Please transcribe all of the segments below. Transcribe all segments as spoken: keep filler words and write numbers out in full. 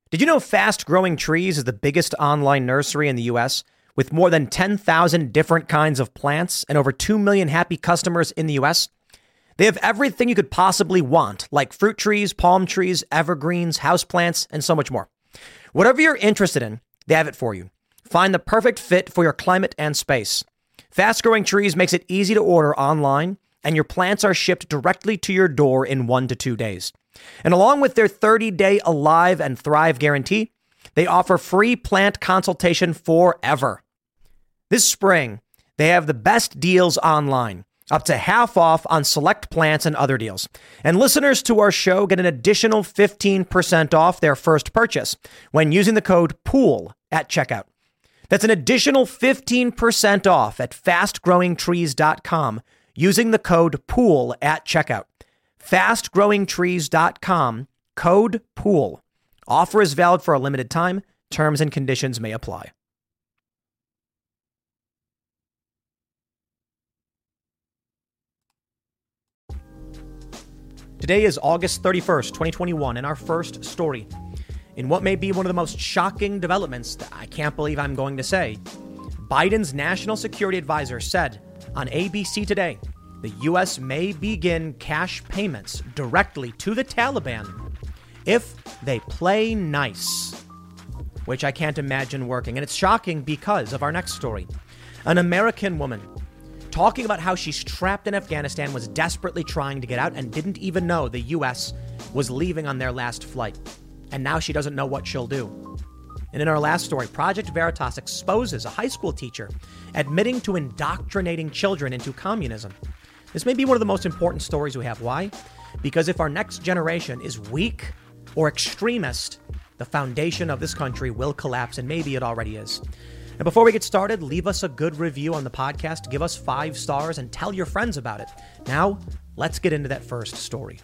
Did you know Fast Growing Trees is the biggest online nursery in the U S with more than ten thousand different kinds of plants and over two million happy customers in the U S? They have everything you could possibly want, like fruit trees, palm trees, evergreens, houseplants, and so much more. Whatever you're interested in, they have it for you. Find the perfect fit for your climate and space. Fast Growing Trees makes it easy to order online, and your plants are shipped directly to your door in one to two days. And along with their thirty-day Alive and Thrive guarantee, they offer free plant consultation forever. This spring, they have the best deals online, up to half off on select plants and other deals. And listeners to our show get an additional fifteen percent off their first purchase when using the code POOL at checkout. That's an additional fifteen percent off at fast growing trees dot com using the code POOL at checkout. fast growing trees dot com, code POOL. Offer is valid for a limited time. Terms and conditions may apply. Today is August thirty-first, twenty twenty-one, and our first story in what may be one of the most shocking developments that I can't believe I'm going to say. Biden's national security advisor said on A B C Today, the U S may begin cash payments directly to the Taliban if they play nice, which I can't imagine working. And it's shocking because of our next story. An American woman talking about how she's trapped in Afghanistan, was desperately trying to get out and didn't even know the U S was leaving on their last flight. And now she doesn't know what she'll do. And in our last story, Project Veritas exposes a high school teacher admitting to indoctrinating children into communism. This may be one of the most important stories we have. Why? Because if our next generation is weak or extremist, the foundation of this country will collapse, and maybe it already is. And before we get started, leave us a good review on the podcast, give us five stars, and tell your friends about it. Now, let's get into that first story.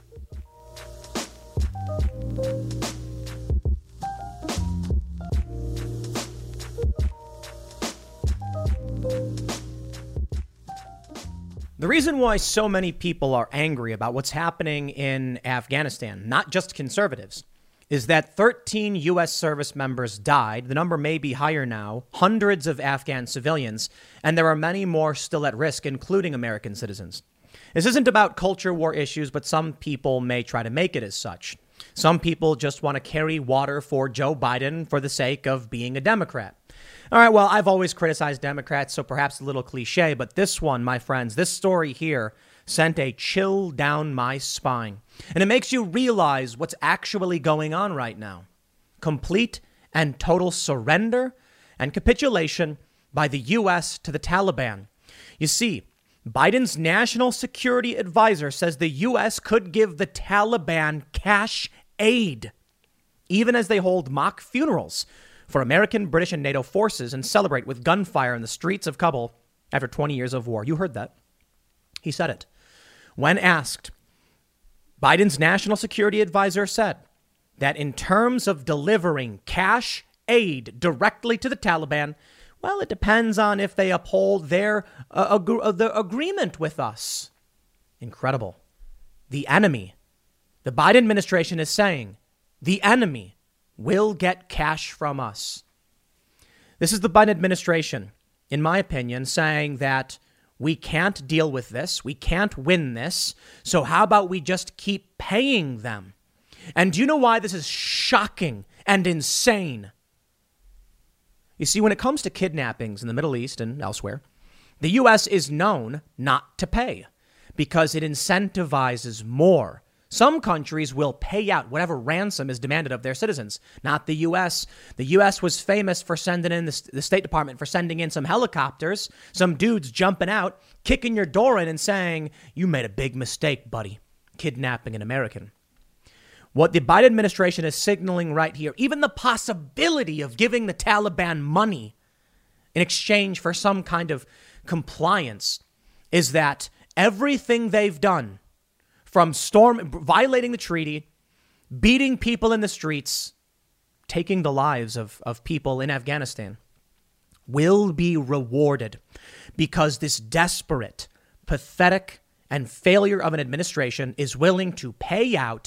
The reason why so many people are angry about what's happening in Afghanistan, not just conservatives, is that thirteen U S service members died. The number may be higher now, hundreds of Afghan civilians, and there are many more still at risk, including American citizens. This isn't about culture war issues, but some people may try to make it as such. Some people just want to carry water for Joe Biden for the sake of being a Democrat. All right, well, I've always criticized Democrats, so perhaps a little cliche, but this one, my friends, this story here sent a chill down my spine. And it makes you realize what's actually going on right now. Complete and total surrender and capitulation by the U S to the Taliban. You see, Biden's national security advisor says the U S could give the Taliban cash aid, even as they hold mock funerals for American, British, and NATO forces and celebrate with gunfire in the streets of Kabul after twenty years of war. You heard that. He said it. When asked, Biden's national security advisor said that in terms of delivering cash aid directly to the Taliban, well, it depends on if they uphold their uh, ag- uh, the agreement with us. Incredible. The enemy. The Biden administration is saying the enemy will get cash from us. This is the Biden administration, in my opinion, saying that we can't deal with this. We can't win this. So how about we just keep paying them? And do you know why this is shocking and insane? You see, when it comes to kidnappings in the Middle East and elsewhere, the U S is known not to pay because it incentivizes more. Some countries will pay out whatever ransom is demanded of their citizens, not the U S. The U S was famous for sending in the, the State Department for sending in some helicopters, some dudes jumping out, kicking your door in and saying, you made a big mistake, buddy, kidnapping an American. What the Biden administration is signaling right here, even the possibility of giving the Taliban money in exchange for some kind of compliance, is that everything they've done, from storm violating the treaty, beating people in the streets, taking the lives of, of people in Afghanistan, will be rewarded because this desperate, pathetic, and failure of an administration is willing to pay out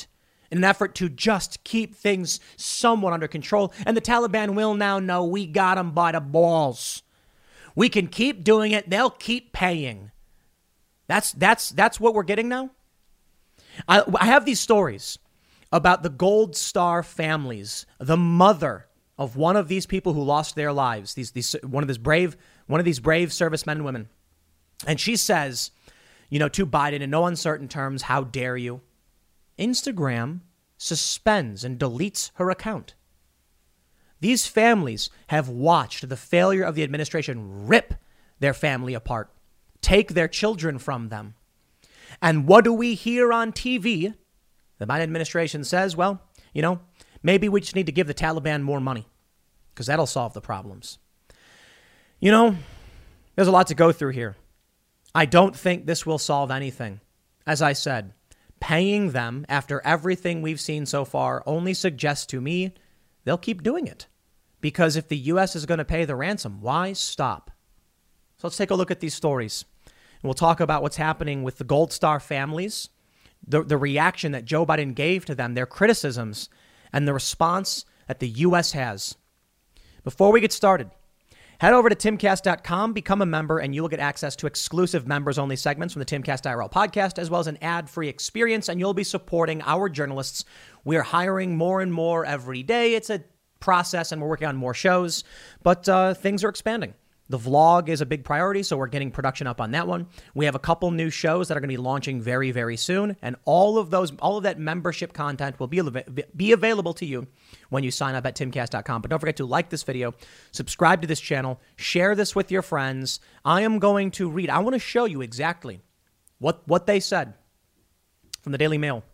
in an effort to just keep things somewhat under control. And the Taliban will now know we got them by the balls. We can keep doing it. They'll keep paying. That's that's that's what we're getting now. I, I have these stories about the Gold Star families, the mother of one of these people who lost their lives. These these one of these brave one of these brave servicemen and women, and she says, you know, to Biden in no uncertain terms, "How dare you?" Instagram suspends and deletes her account. These families have watched the failure of the administration rip their family apart, take their children from them. And what do we hear on T V? The Biden administration says, well, you know, maybe we just need to give the Taliban more money because that'll solve the problems. You know, there's a lot to go through here. I don't think this will solve anything. As I said, paying them after everything we've seen so far only suggests to me they'll keep doing it. Because if the U S is going to pay the ransom, why stop? So let's take a look at these stories. And we'll talk about what's happening with the Gold Star families, the, the reaction that Joe Biden gave to them, their criticisms, and the response that the U S has. Before we get started, head over to timcast dot com, become a member, and you will get access to exclusive members-only segments from the Timcast I R L podcast, as well as an ad-free experience, and you'll be supporting our journalists. We are hiring more and more every day. It's a process, and we're working on more shows, but uh, things are expanding. The vlog is a big priority, so we're getting production up on that one. We have a couple new shows that are going to be launching very, very soon, and all of those, all of that membership content will be, be available to you when you sign up at timcast dot com. But don't forget to like this video, subscribe to this channel, share this with your friends. I am going to read, I want to show you exactly what, what they said from the Daily Mail.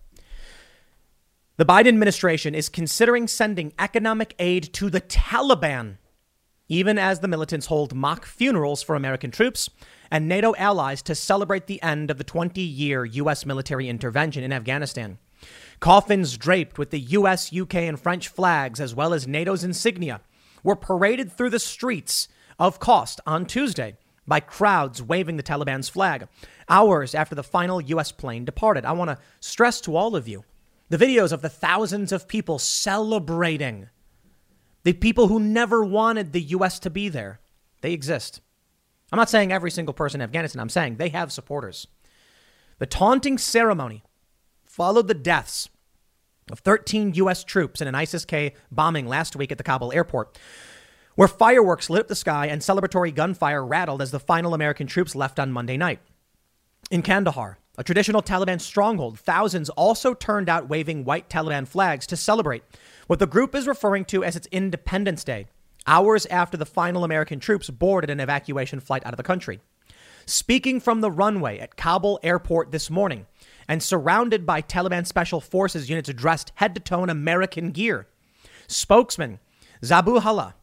The Biden administration is considering sending economic aid to the Taliban, even as the militants hold mock funerals for American troops and NATO allies to celebrate the end of the twenty-year U S military intervention in Afghanistan. Coffins draped with the U S, U K, and French flags, as well as NATO's insignia, were paraded through the streets of Khost on Tuesday by crowds waving the Taliban's flag, hours after the final U S plane departed. I want to stress to all of you, the videos of the thousands of people celebrating, the people who never wanted the U S to be there, they exist. I'm not saying every single person in Afghanistan. I'm saying they have supporters. The taunting ceremony followed the deaths of thirteen U S troops in an ISIS-K bombing last week at the Kabul airport, where fireworks lit up the sky and celebratory gunfire rattled as the final American troops left on Monday night. In Kandahar, a traditional Taliban stronghold, thousands also turned out waving white Taliban flags to celebrate what the group is referring to as its Independence Day, hours after the final American troops boarded an evacuation flight out of the country. Speaking from the runway at Kabul airport this morning and surrounded by Taliban special forces units dressed head to toe in American gear, spokesman Zabuhallah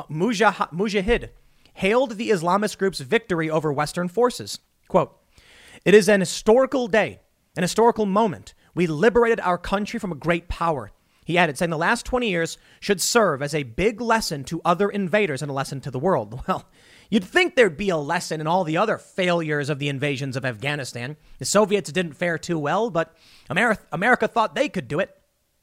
Mujahid hailed the Islamist group's victory over Western forces. Quote, "It is an historical day, an historical moment. We liberated our country from a great power." He added, saying the last twenty years should serve as a big lesson to other invaders and a lesson to the world. Well, you'd think there'd be a lesson in all the other failures of the invasions of Afghanistan. The Soviets didn't fare too well, but America, America thought they could do it.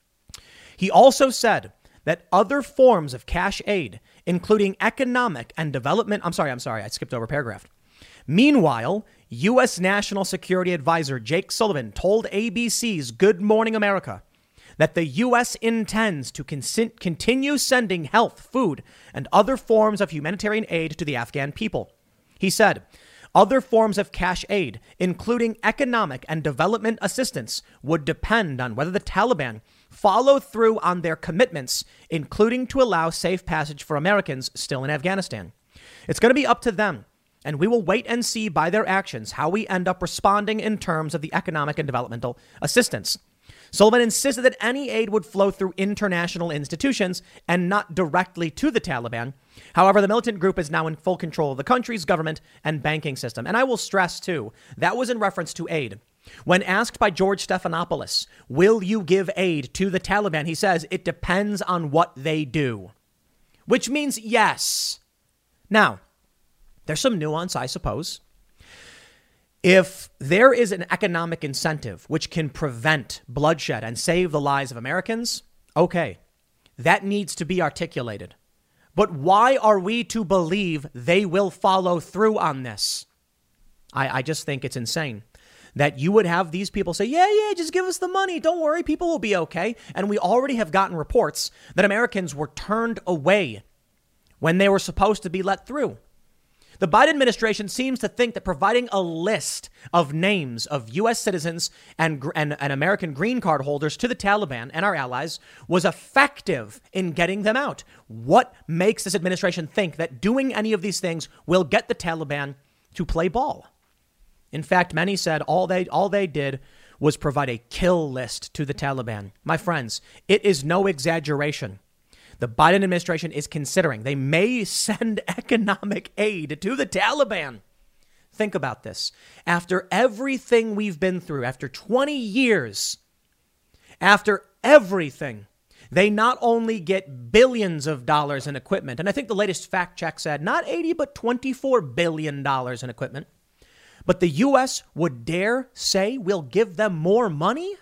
He also said that other forms of cash aid, including economic and development, I'm sorry, I'm sorry, I skipped over a paragraph. Meanwhile, U S National Security Advisor Jake Sullivan told A B C's Good Morning America that the U S intends to con- continue sending health, food, and other forms of humanitarian aid to the Afghan people. He said, other forms of cash aid, including economic and development assistance, would depend on whether the Taliban follow through on their commitments, including to allow safe passage for Americans still in Afghanistan. It's going to be up to them, and we will wait and see by their actions how we end up responding in terms of the economic and developmental assistance. Sullivan insisted that any aid would flow through international institutions and not directly to the Taliban. However, the militant group is now in full control of the country's government and banking system. And I will stress, too, that was in reference to aid. When asked by George Stephanopoulos, will you give aid to the Taliban? He says it depends on what they do, which means yes. Now, there's some nuance, I suppose. If there is an economic incentive which can prevent bloodshed and save the lives of Americans, okay, that needs to be articulated. But why are we to believe they will follow through on this? I, I just think it's insane that you would have these people say, yeah, yeah, just give us the money. Don't worry, people will be okay. And we already have gotten reports that Americans were turned away when they were supposed to be let through. The Biden administration seems to think that providing a list of names of U S citizens and, and, and American green card holders to the Taliban and our allies was effective in getting them out. What makes this administration think that doing any of these things will get the Taliban to play ball? In fact, many said all they all they did was provide a kill list to the Taliban. My friends, it is no exaggeration. The Biden administration is considering they may send economic aid to the Taliban. Think about this. After everything we've been through, after twenty years, after everything, they not only get billions of dollars in equipment, and I think the latest fact check said not eighty, but twenty-four billion dollars in equipment, but the U S would dare say we'll give them more money?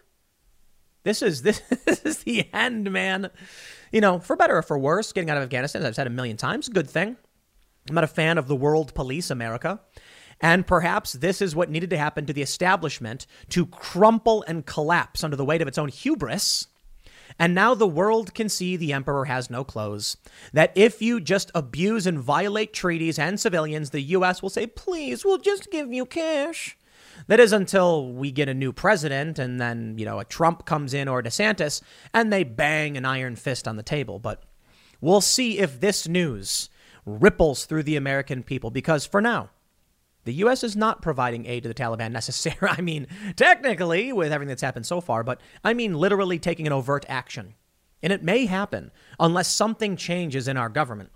This is this, this is the end, man. You know, for better or for worse, getting out of Afghanistan, as I've said a million times, a good thing. I'm not a fan of the world police, America. And perhaps this is what needed to happen to the establishment to crumple and collapse under the weight of its own hubris. And now the world can see the emperor has no clothes. That if you just abuse and violate treaties and civilians, the U S will say, please, we'll just give you cash. That is until we get a new president and then, you know, a Trump comes in or DeSantis and they bang an iron fist on the table. But we'll see if this news ripples through the American people, because for now, the U S is not providing aid to the Taliban necessarily. I mean, technically, with everything that's happened so far, but I mean literally taking an overt action. And it may happen unless something changes in our government.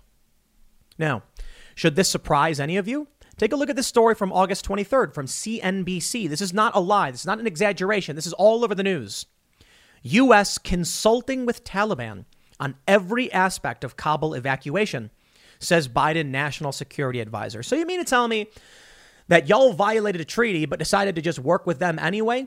Now, should this surprise any of you? Take a look at this story from August twenty-third from C N B C. This is not a lie. This is not an exaggeration. This is all over the news. U S consulting with Taliban on every aspect of Kabul evacuation, says Biden National Security Advisor. So you mean to tell me that y'all violated a treaty but decided to just work with them anyway?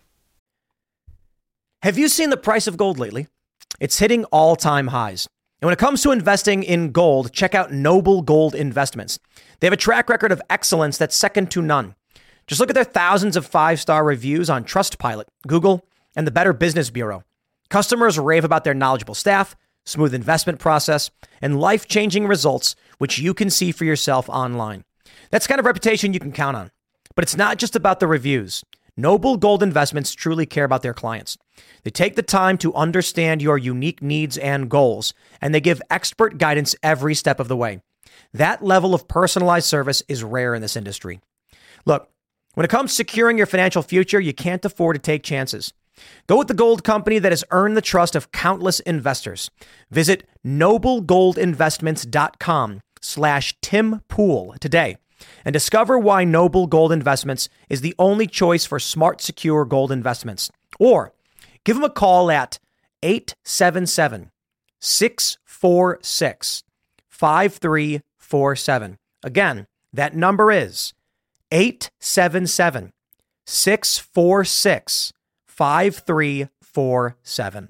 Have you seen the price of gold lately? It's hitting all-time highs. And when it comes to investing in gold, check out Noble Gold Investments. They have a track record of excellence that's second to none. Just look at their thousands of five-star reviews on Trustpilot, Google, and the Better Business Bureau. Customers rave about their knowledgeable staff, smooth investment process, and life-changing results, which you can see for yourself online. That's the kind of reputation you can count on. But it's not just about the reviews. Noble Gold Investments truly care about their clients. They take the time to understand your unique needs and goals, and they give expert guidance every step of the way. That level of personalized service is rare in this industry. Look, when it comes to securing your financial future, you can't afford to take chances. Go with the gold company that has earned the trust of countless investors. Visit noblegoldinvestments.com slash Tim Pool today and discover why Noble Gold Investments is the only choice for smart, secure gold investments. Or give them a call at eight seven seven, six four six, five three four seven. Again, that number is eight seven seven, six four six, five three four seven.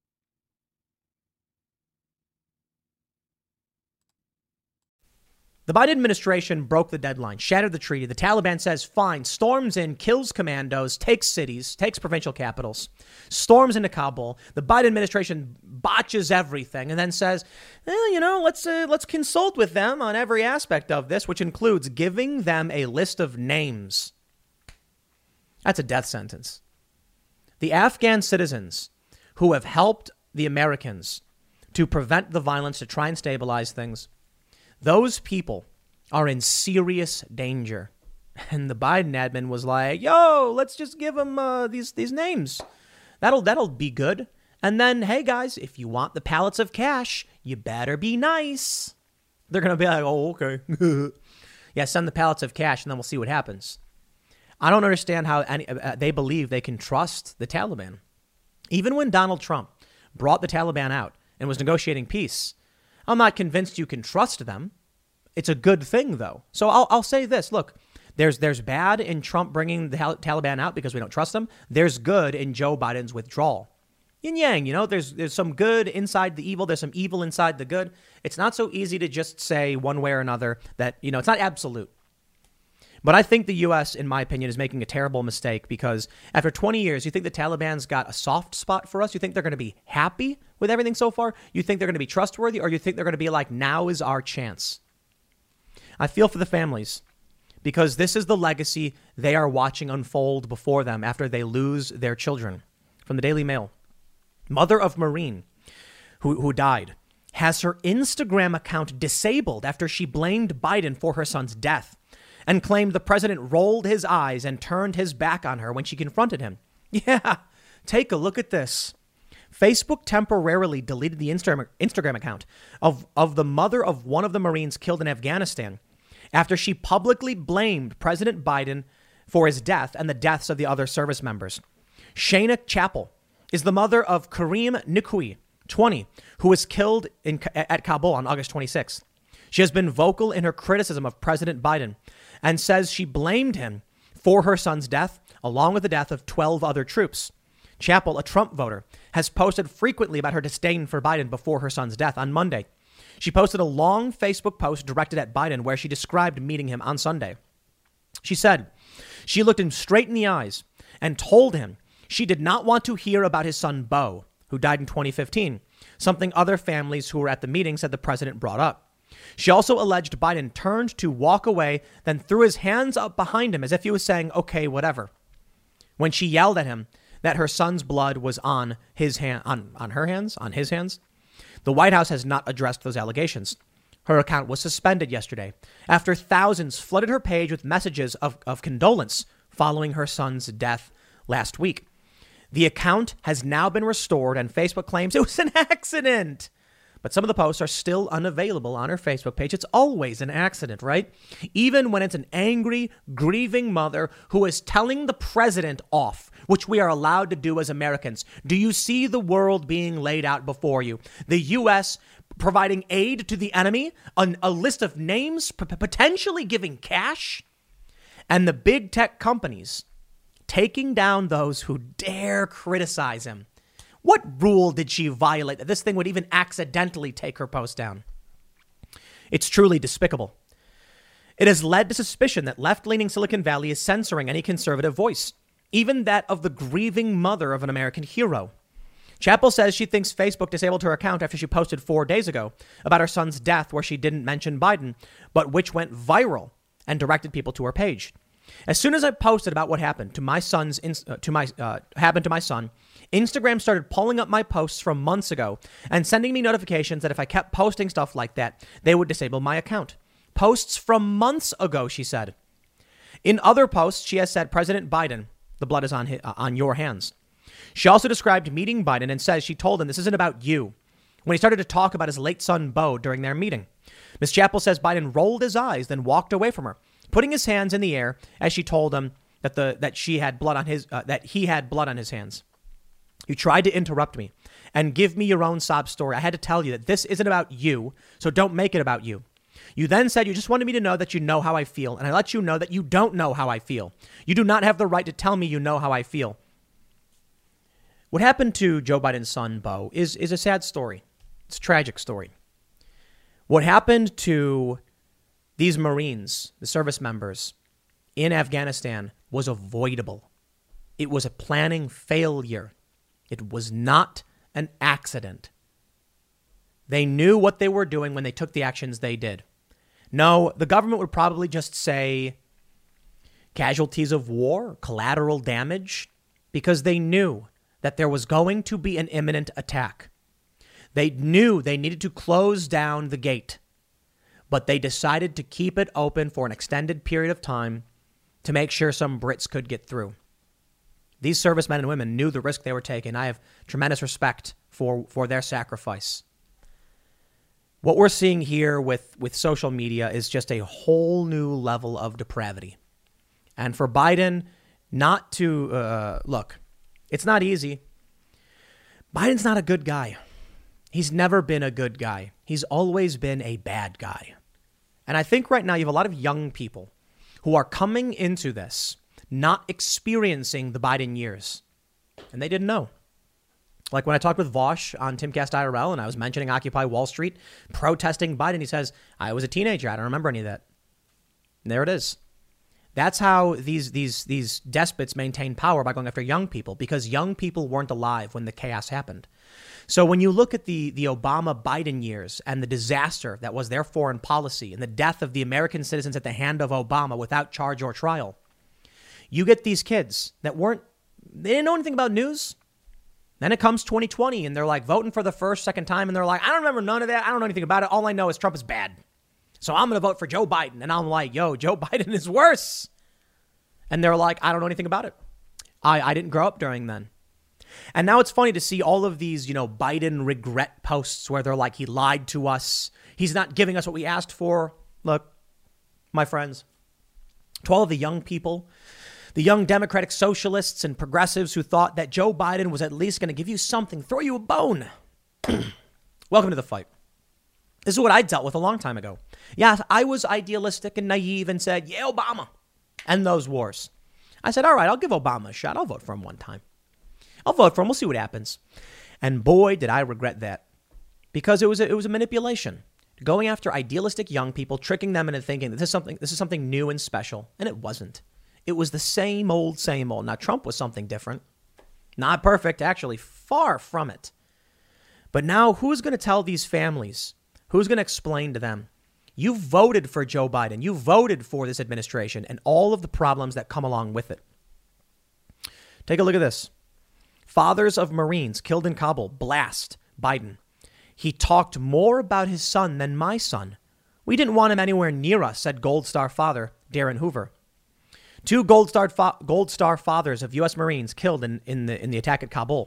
The Biden administration broke the deadline, shattered the treaty. The Taliban says, fine, storms in, kills commandos, takes cities, takes provincial capitals, storms into Kabul. The Biden administration botches everything and then says, well, you know, let's uh, let's consult with them on every aspect of this, which includes giving them a list of names. That's a death sentence. The Afghan citizens who have helped the Americans to prevent the violence, to try and stabilize things, those people are in serious danger. And the Biden admin was like, yo, let's just give them uh, these these names. That'll that'll be good. And then, hey, guys, if you want the pallets of cash, you better be nice. They're going to be like, oh, okay. Yeah, send the pallets of cash and then we'll see what happens. I don't understand how any, uh, they believe they can trust the Taliban. Even when Donald Trump brought the Taliban out and was negotiating peace, I'm not convinced you can trust them. It's a good thing, though. So I'll, I'll say this. Look, There's there's bad in Trump bringing the Taliban out because we don't trust them. There's good in Joe Biden's withdrawal. Yin yang, you know, there's there's some good inside the evil. There's some evil inside the good. It's not so easy to just say one way or another that, you know, it's not absolute. But I think the U S, in my opinion, is making a terrible mistake because after twenty years, you think the Taliban's got a soft spot for us? You think they're going to be happy with everything so far? You think they're going to be trustworthy? Or you think they're going to be like, now is our chance? I feel for the families because this is the legacy they are watching unfold before them after they lose their children. From the Daily Mail, mother of Marine who, who died has her Instagram account disabled after she blamed Biden for her son's death and claimed the president rolled his eyes and turned his back on her when she confronted him. Yeah, take a look at this. Facebook temporarily deleted the Insta- Instagram account of, of the mother of one of the Marines killed in Afghanistan after she publicly blamed President Biden for his death and the deaths of the other service members. Shayna Chappell is the mother of Kareem Nikui, twenty, who was killed in, at Kabul on August twenty-sixth. She has been vocal in her criticism of President Biden and says she blamed him for her son's death, along with the death of twelve other troops. Chappell, a Trump voter, has posted frequently about her disdain for Biden before her son's death. On Monday, she posted a long Facebook post directed at Biden where she described meeting him on Sunday. She said she looked him straight in the eyes and told him she did not want to hear about his son, Beau, who died in twenty fifteen, something other families who were at the meeting said the president brought up. She also alleged Biden turned to walk away, then threw his hands up behind him as if he was saying, okay, whatever. When she yelled at him that her son's blood was on his hand, on, on her hands, on his hands. The White House has not addressed those allegations. Her account was suspended yesterday after thousands flooded her page with messages of, of condolence following her son's death last week. The account has now been restored and Facebook claims it was an accident. But some of the posts are still unavailable on her Facebook page. It's always an accident, right? Even when it's an angry, grieving mother who is telling the president off, which we are allowed to do as Americans. Do you see the world being laid out before you? The U S providing aid to the enemy, an, a list of names, p- potentially giving cash, and the big tech companies taking down those who dare criticize him. What rule did she violate that this thing would even accidentally take her post down? It's truly despicable. It has led to suspicion that left-leaning Silicon Valley is censoring any conservative voice, even that of the grieving mother of an American hero. Chappell says she thinks Facebook disabled her account after she posted four days ago about her son's death where she didn't mention Biden, but which went viral and directed people to her page. As soon as I posted about what happened to my son's uh, to my uh, happened to my son, Instagram started pulling up my posts from months ago and sending me notifications that if I kept posting stuff like that, they would disable my account. Posts from months ago, she said. In other posts, she has said, President Biden, the blood is on his, uh, on your hands. She also described meeting Biden and says she told him this isn't about you when he started to talk about his late son, Beau, during their meeting. Miz Chappell says Biden rolled his eyes, then walked away from her, putting his hands in the air as she told him that the that she had blood on his uh, that he had blood on his hands. You tried to interrupt me and give me your own sob story. I had to tell you that this isn't about you, so don't make it about you. You then said you just wanted me to know that you know how I feel, and I let you know that you don't know how I feel. You do not have the right to tell me you know how I feel. What happened to Joe Biden's son, Beau, is, is a sad story. It's a tragic story. What happened to these Marines, the service members in Afghanistan, was avoidable. It was a planning failure. It was not an accident. They knew what they were doing when they took the actions they did. No, the government would probably just say casualties of war, collateral damage, because they knew that there was going to be an imminent attack. They knew they needed to close down the gate, but they decided to keep it open for an extended period of time to make sure some Brits could get through. These servicemen and women knew the risk they were taking. I have tremendous respect for, for their sacrifice. What we're seeing here with, with social media is just a whole new level of depravity. And for Biden not to, uh, look, it's not easy. Biden's not a good guy. He's never been a good guy. He's always been a bad guy. And I think right now you have a lot of young people who are coming into this not experiencing the Biden years. And they didn't know. Like when I talked with Vosh on Timcast I R L and I was mentioning Occupy Wall Street, protesting Biden, he says, I was a teenager. I don't remember any of that. And there it is. That's how these these these despots maintain power, by going after young people, because young people weren't alive when the chaos happened. So when you look at the, the Obama-Biden years and the disaster that was their foreign policy and the death of the American citizens at the hand of Obama without charge or trial, you get these kids that weren't, they didn't know anything about news. Then it comes twenty twenty and they're like voting for the first, second time. And they're like, I don't remember none of that. I don't know anything about it. All I know is Trump is bad. So I'm going to vote for Joe Biden. And I'm like, yo, Joe Biden is worse. And they're like, I don't know anything about it. I, I didn't grow up during then. And now it's funny to see all of these, you know, Biden regret posts where they're like, he lied to us. He's not giving us what we asked for. Look, my friends, to all of the young people, the young Democratic socialists and progressives who thought that Joe Biden was at least going to give you something, throw you a bone. Welcome to the fight. This is what I dealt with a long time ago. Yeah, I was idealistic and naive and said, yeah, Obama. End those wars. I said, all right, I'll give Obama a shot. I'll vote for him one time. I'll vote for him. We'll see what happens. And boy, did I regret that. Because it was a, it was a manipulation. Going after idealistic young people, tricking them into thinking that this is something this is something new and special. And it wasn't. It was the same old, same old. Now, Trump was something different. Not perfect, actually. Far from it. But now, who's going to tell these families? Who's going to explain to them? You voted for Joe Biden. You voted for this administration and all of the problems that come along with it. Take a look at this. Fathers of Marines killed in Kabul blast Biden. He talked more about his son than my son. We didn't want him anywhere near us, said Gold Star father Darren Hoover. Two Gold Star fa- Gold Star fathers of U S Marines killed in, in the in the attack at Kabul.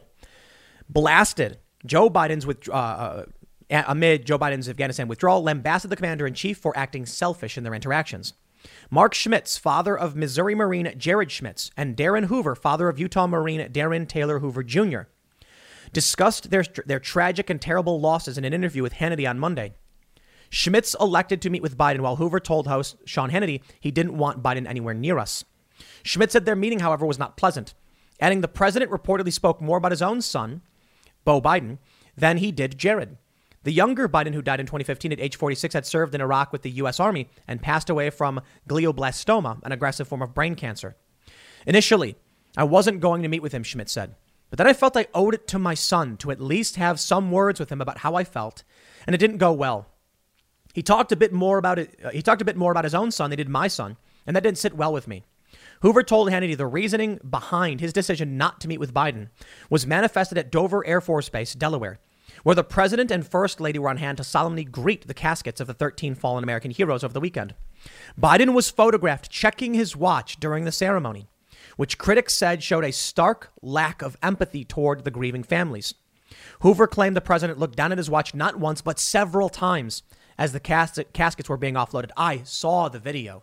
Blasted Joe Biden's with uh, amid Joe Biden's Afghanistan withdrawal, lambasted the commander-in-chief for acting selfish in their interactions. Mark Schmitz, father of Missouri Marine Jared Schmitz, and Darren Hoover, father of Utah Marine Darren Taylor Hoover Junior, discussed their, their tragic and terrible losses in an interview with Hannity on Monday. Schmitz elected to meet with Biden, while Hoover told host Sean Hannity he didn't want Biden anywhere near us. Schmitz said their meeting, however, was not pleasant, adding the president reportedly spoke more about his own son, Beau Biden, than he did Jared. The younger Biden, who died in twenty fifteen at age forty-six, had served in Iraq with the U S Army and passed away from glioblastoma, an aggressive form of brain cancer. Initially, I wasn't going to meet with him, Schmitz said, but then I felt I owed it to my son to at least have some words with him about how I felt, and it didn't go well. He talked a bit more about it. Uh, he talked a bit more about his own son than he did my son, and that didn't sit well with me. Hoover told Hannity the reasoning behind his decision not to meet with Biden was manifested at Dover Air Force Base, Delaware, where the president and first lady were on hand to solemnly greet the caskets of the thirteen fallen American heroes over the weekend. Biden was photographed checking his watch during the ceremony, which critics said showed a stark lack of empathy toward the grieving families. Hoover claimed the president looked down at his watch not once, but several times as the cas- caskets were being offloaded. I saw the video.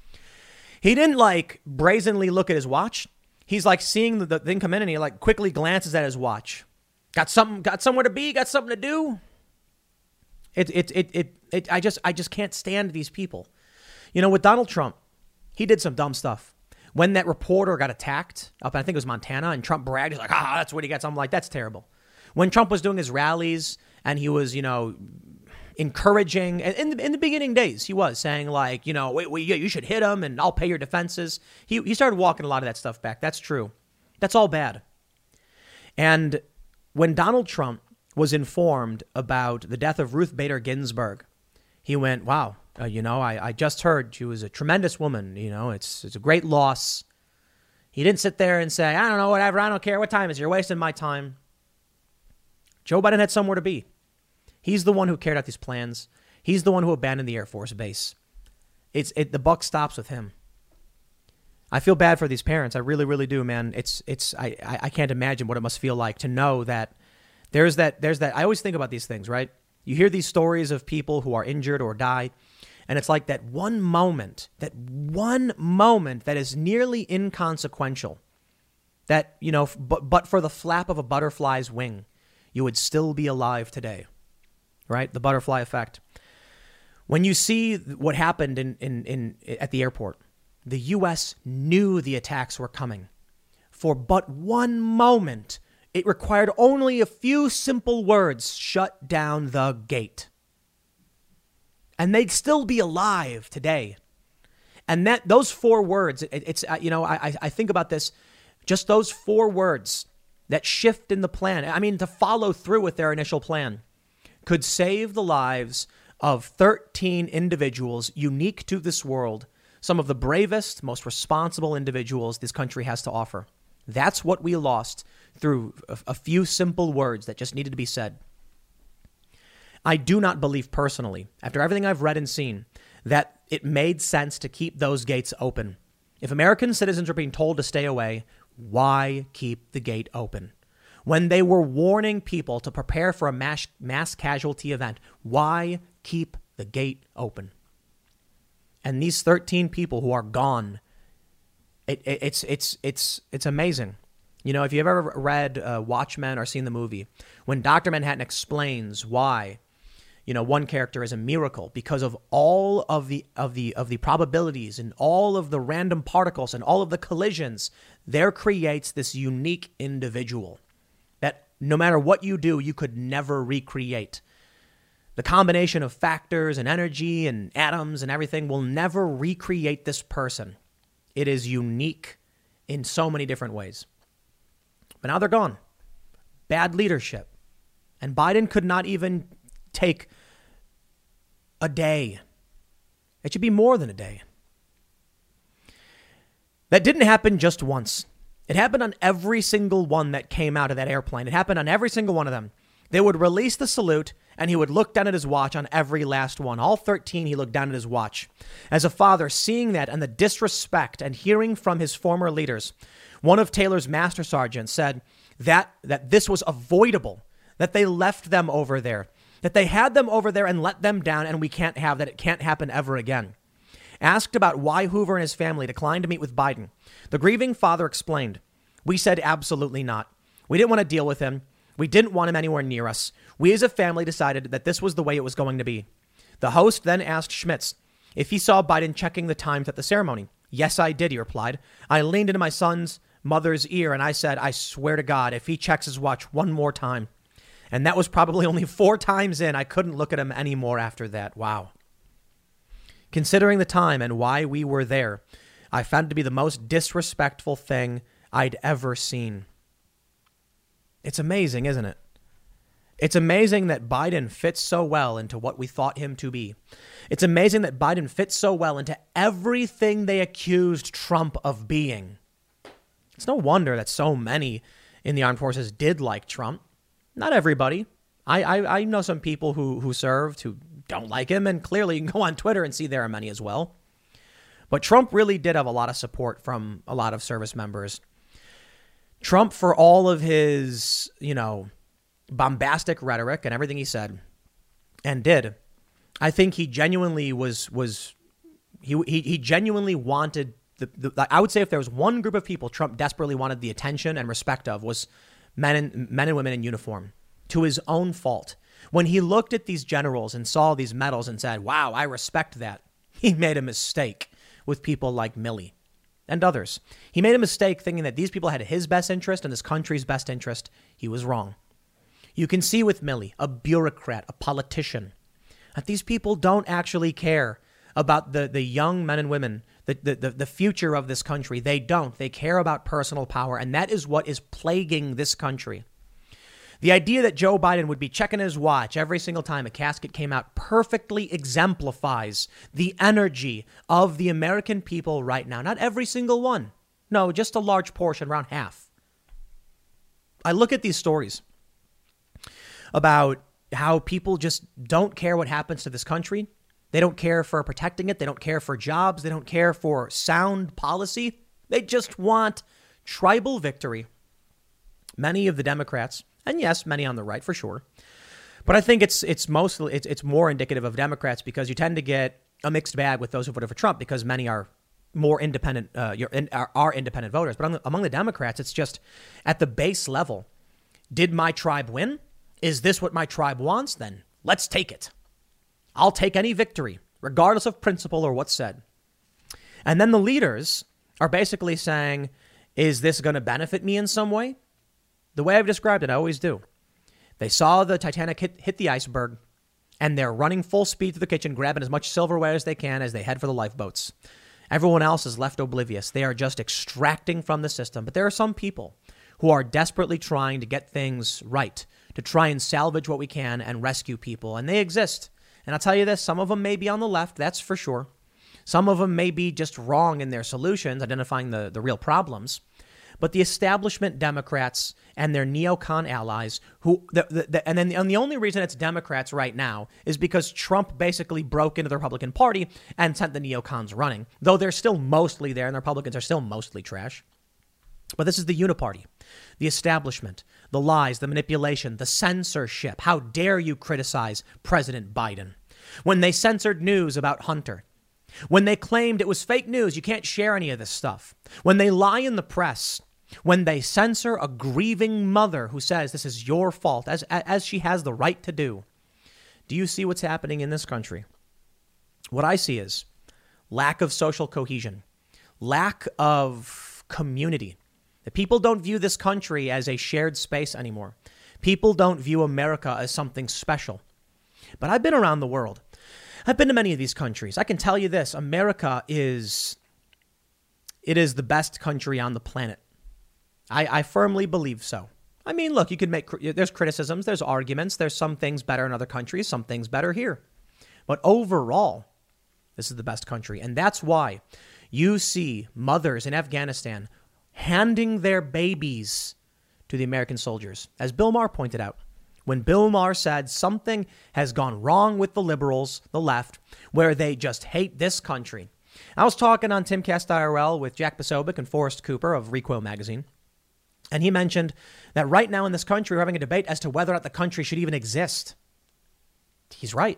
He didn't like brazenly look at his watch. He's like seeing the, the thing come in and he like quickly glances at his watch. Got something, got somewhere to be, got something to do. It, it, it, it, it, I just, I just can't stand these people. You know, with Donald Trump, he did some dumb stuff. When that reporter got attacked up, I think it was Montana, and Trump bragged, he's like, ah, that's what he gets. I'm like, that's terrible. When Trump was doing his rallies and he was, you know, encouraging, in the, in the beginning days, he was saying like, you know, wait, wait, you should hit him and I'll pay your defenses. He, he started walking a lot of that stuff back. That's true. That's all bad. And when Donald Trump was informed about the death of Ruth Bader Ginsburg, he went, wow, uh, you know, I, I just heard she was a tremendous woman. You know, it's it's a great loss. He didn't sit there and say, I don't know, whatever. I don't care. What time is it? You're wasting my time. Joe Biden had somewhere to be. He's the one who carried out these plans. He's the one who abandoned the Air Force Base. It's it. The buck stops with him. I feel bad for these parents. I really, really do, man. It's it's I, I can't imagine what it must feel like to know that there's that there's that. I always think about these things, right? You hear these stories of people who are injured or die, and it's like that one moment, that one moment that is nearly inconsequential, that, you know, but, but for the flap of a butterfly's wing, you would still be alive today, right? The butterfly effect. When you see what happened in, in, in at the airport, The U S knew the attacks were coming. For but one moment, it required only a few simple words: shut down the gate. And they'd still be alive today. And that those four words, it, it's, uh, you know, I, I think about this, just those four words, that shift in the plan, I mean, to follow through with their initial plan, could save the lives of thirteen individuals unique to this world, some of the bravest, most responsible individuals this country has to offer. That's what we lost through a, a few simple words that just needed to be said. I do not believe personally, after everything I've read and seen, that it made sense to keep those gates open. If American citizens are being told to stay away, why keep the gate open? When they were warning people to prepare for a mass, mass casualty event, why keep the gate open? And these thirteen people who are gone, it, it, it's it's it's it's amazing. You know, if you've ever read uh, Watchmen or seen the movie, when Doctor Manhattan explains why, you know, one character is a miracle because of all of the of the of the probabilities and all of the random particles and all of the collisions, there creates this unique individual that no matter what you do, you could never recreate. The combination of factors and energy and atoms and everything will never recreate this person. It is unique in so many different ways. But now they're gone. Bad leadership. And Biden could not even take a day. It should be more than a day. That didn't happen just once. It happened on every single one that came out of that airplane. It happened on every single one of them. They would release the salute, and he would look down at his watch on every last one. All thirteen, he looked down at his watch. As a father, seeing that and the disrespect and hearing from his former leaders, one of Taylor's master sergeants said that, that this was avoidable, that they left them over there, that they had them over there and let them down, and we can't have that. It can't happen ever again. Asked about why Hoover and his family declined to meet with Biden, the grieving father explained, "We said absolutely not. We didn't want to deal with him. We didn't want him anywhere near us. We as a family decided that this was the way it was going to be." The host then asked Schmitz if he saw Biden checking the times at the ceremony. "Yes, I did," he replied. "I leaned into my son's mother's ear and I said, I swear to God, if he checks his watch one more time." And that was probably only four times in. I couldn't look at him anymore after that. Wow. Considering the time and why we were there, I found it to be the most disrespectful thing I'd ever seen. It's amazing, isn't it? It's amazing that Biden fits so well into what we thought him to be. It's amazing that Biden fits so well into everything they accused Trump of being. It's no wonder that so many in the armed forces did like Trump. Not everybody. I, I, I know some people who, who served who don't like him, and clearly you can go on Twitter and see there are many as well. But Trump really did have a lot of support from a lot of service members. Trump, for all of his, you know, bombastic rhetoric and everything he said and did, I think he genuinely was was he he, he genuinely wanted the, the. I would say if there was one group of people Trump desperately wanted the attention and respect of, was men and men and women in uniform. To his own fault, when he looked at these generals and saw these medals and said, "Wow, I respect that," he made a mistake with people like Milley and others. He made a mistake thinking that these people had his best interest and this country's best interest. He was wrong. You can see with Milley, a bureaucrat, a politician, that these people don't actually care about the, the young men and women, the, the, the, the future of this country. They don't. They care about personal power, and that is what is plaguing this country. The idea that Joe Biden would be checking his watch every single time a casket came out perfectly exemplifies the energy of the American people right now. Not every single one. No, just a large portion, around half. I look at these stories about how people just don't care what happens to this country. They don't care for protecting it. They don't care for jobs. They don't care for sound policy. They just want tribal victory. Many of the Democrats, and yes, many on the right for sure, but I think it's it's mostly it's it's more indicative of Democrats because you tend to get a mixed bag with those who voted for Trump because many are more independent, uh, are, are independent voters. But among the Democrats, it's just at the base level. Did my tribe win? Is this what my tribe wants? Then let's take it. I'll take any victory, regardless of principle or what's said. And then the leaders are basically saying, is this going to benefit me in some way? The way I've described it, I always do. They saw the Titanic hit, hit the iceberg, and they're running full speed to the kitchen, grabbing as much silverware as they can as they head for the lifeboats. Everyone else is left oblivious. They are just extracting from the system. But there are some people who are desperately trying to get things right, to try and salvage what we can and rescue people. And they exist. And I'll tell you this, some of them may be on the left, that's for sure. Some of them may be just wrong in their solutions, identifying the, the real problems. But the establishment Democrats and their neocon allies, who the, the, the, and then the, and the only reason it's Democrats right now is because Trump basically broke into the Republican Party and sent the neocons running, though they're still mostly there and the Republicans are still mostly trash. But this is the uniparty, the establishment, the lies, the manipulation, the censorship. How dare you criticize President Biden? When they censored news about Hunter, when they claimed it was fake news, you can't share any of this stuff. When they lie in the press, when they censor a grieving mother who says this is your fault, as, as she has the right to do. Do you see what's happening in this country? What I see is lack of social cohesion, lack of community. The people don't view this country as a shared space anymore. People don't view America as something special. But I've been around the world. I've been to many of these countries. I can tell you this, America is, it is the best country on the planet. I, I firmly believe so. I mean, look, you can make, there's criticisms, there's arguments, there's some things better in other countries, some things better here. But overall, this is the best country. And that's why you see mothers in Afghanistan handing their babies to the American soldiers. As Bill Maher pointed out, when Bill Maher said something has gone wrong with the liberals, the left, where they just hate this country. I was talking on Timcast I R L with Jack Posobiec and Forrest Cooper of Recoil magazine. And he mentioned that right now in this country, we're having a debate as to whether or not the country should even exist. He's right.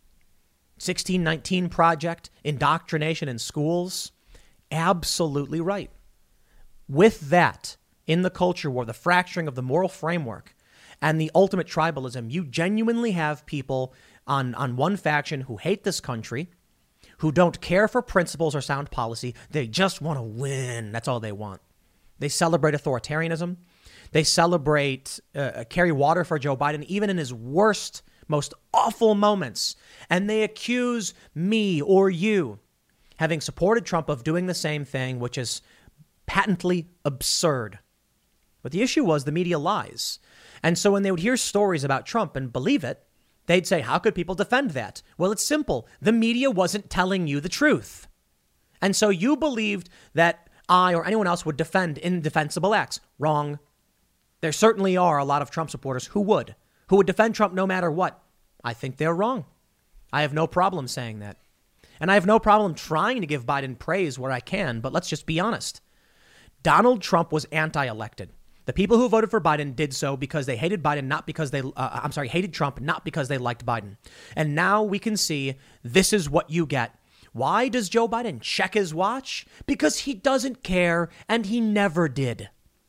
sixteen nineteen Project, indoctrination in schools. Absolutely right. With that, in the culture war, the fracturing of the moral framework and the ultimate tribalism, you genuinely have people on, on one faction who hate this country, who don't care for principles or sound policy. They just want to win. That's all they want. They celebrate authoritarianism. They celebrate, uh, carry water for Joe Biden, even in his worst, most awful moments. And they accuse me or you, having supported Trump, of doing the same thing, which is patently absurd. But the issue was the media lies. And so when they would hear stories about Trump and believe it, they'd say, how could people defend that? Well, it's simple. The media wasn't telling you the truth. And so you believed that I or anyone else would defend indefensible acts. Wrong. There certainly are a lot of Trump supporters who would, who would defend Trump no matter what. I think they're wrong. I have no problem saying that. And I have no problem trying to give Biden praise where I can, but let's just be honest. Donald Trump was anti-elected. The people who voted for Biden did so because they hated Biden, not because they, uh, I'm sorry, hated Trump, not because they liked Biden. And now we can see this is what you get. Why does Joe Biden check his watch? Because he doesn't care, and he never did.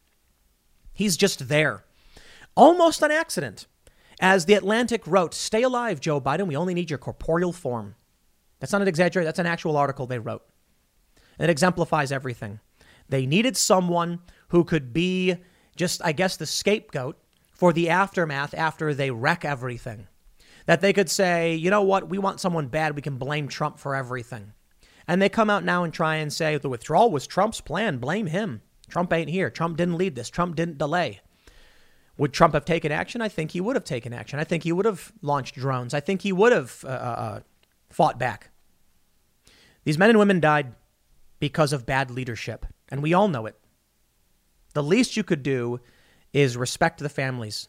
He's just there. Almost on accident. As The Atlantic wrote, stay alive, Joe Biden. We only need your corporeal form. That's not an exaggeration. That's an actual article they wrote. It exemplifies everything. They needed someone who could be just, I guess, the scapegoat for the aftermath after they wreck everything. That they could say, you know what, we want someone bad, we can blame Trump for everything. And they come out now and try and say the withdrawal was Trump's plan, blame him. Trump ain't here. Trump didn't lead this. Trump didn't delay. Would Trump have taken action? I think he would have taken action. I think he would have launched drones. I think he would have uh, uh, fought back. These men and women died because of bad leadership, and we all know it. The least you could do is respect the families.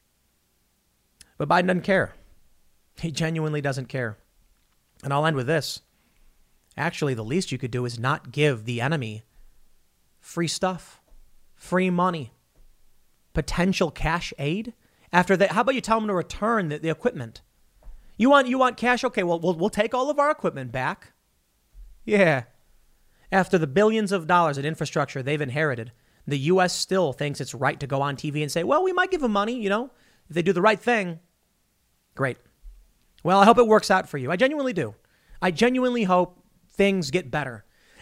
But Biden doesn't care. He genuinely doesn't care. And I'll end with this. Actually, the least you could do is not give the enemy free stuff, free money, potential cash aid. After that, how about you tell them to return the, the equipment? You want you want cash? Okay, well, we'll we'll take all of our equipment back. Yeah. After the billions of dollars in infrastructure they've inherited, the U S still thinks it's right to go on T V and say, well, we might give them money, you know, if they do the right thing. Great. Well, I hope it works out for you. I genuinely do. I genuinely hope things get better.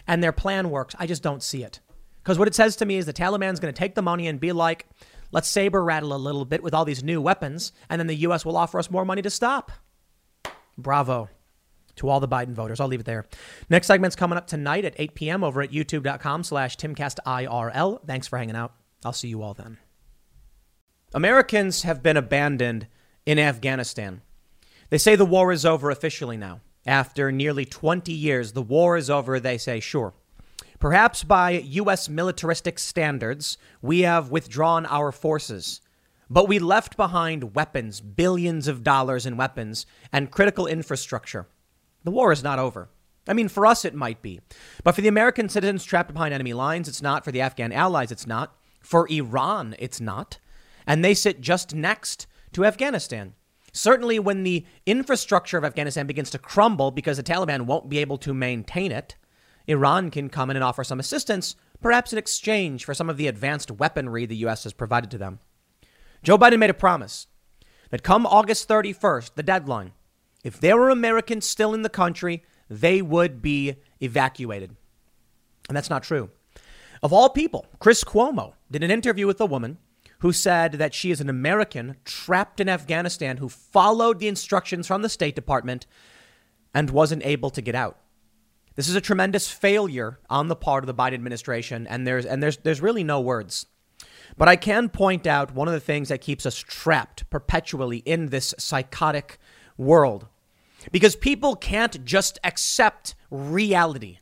and their plan works. I just don't see it. Because what it says to me is the Taliban's going to take the money and be like, let's saber rattle a little bit with all these new weapons, and then the U S will offer us more money to stop. Bravo to all the Biden voters. I'll leave it there. Next segment's coming up tonight at eight p.m. over at youtube.com slash timcastirl. Thanks for hanging out. I'll see you all then. Americans have been abandoned in Afghanistan. They say the war is over officially now. After nearly twenty years, the war is over, they say, sure. Perhaps by U S militaristic standards, we have withdrawn our forces. But we left behind weapons, billions of dollars in weapons, and critical infrastructure. The war is not over. I mean, for us, it might be. But for the American citizens trapped behind enemy lines, it's not. For the Afghan allies, it's not. For Iran, it's not. And they sit just next to Afghanistan. Certainly when the infrastructure of Afghanistan begins to crumble because the Taliban won't be able to maintain it, Iran can come in and offer some assistance, perhaps in exchange for some of the advanced weaponry the U S has provided to them. Joe Biden made a promise that come August thirty-first, the deadline, if there were Americans still in the country, they would be evacuated. And that's not true. Of all people, Chris Cuomo did an interview with a woman who said that she is an American trapped in Afghanistan who followed the instructions from the State Department and wasn't able to get out. This is a tremendous failure on the part of the Biden administration, and there's and there's there's really no words. But I can point out one of the things that keeps us trapped perpetually in this psychotic world, because people can't just accept reality.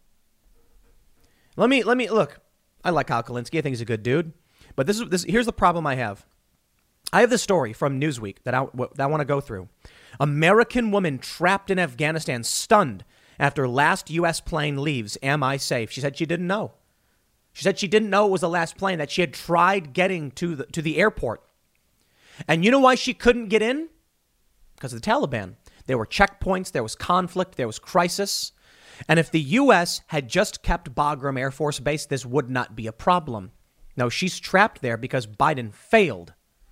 Let me let me look. I like Kyle Kulinski. I think he's a good dude. But this is this. Here's the problem I have. I have this story from Newsweek that I, that I want to go through. American woman trapped in Afghanistan, stunned after last U S plane leaves. Am I safe? She said she didn't know. She said she didn't know it was the last plane, that she had tried getting to the, to the airport. And you know why she couldn't get in? Because of the Taliban. There were checkpoints. There was conflict. There was crisis. And if the U S had just kept Bagram Air Force Base, this would not be a problem. No, she's trapped there because Biden failed.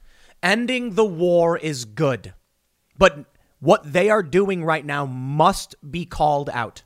Ending the war is good. But what they are doing right now must be called out.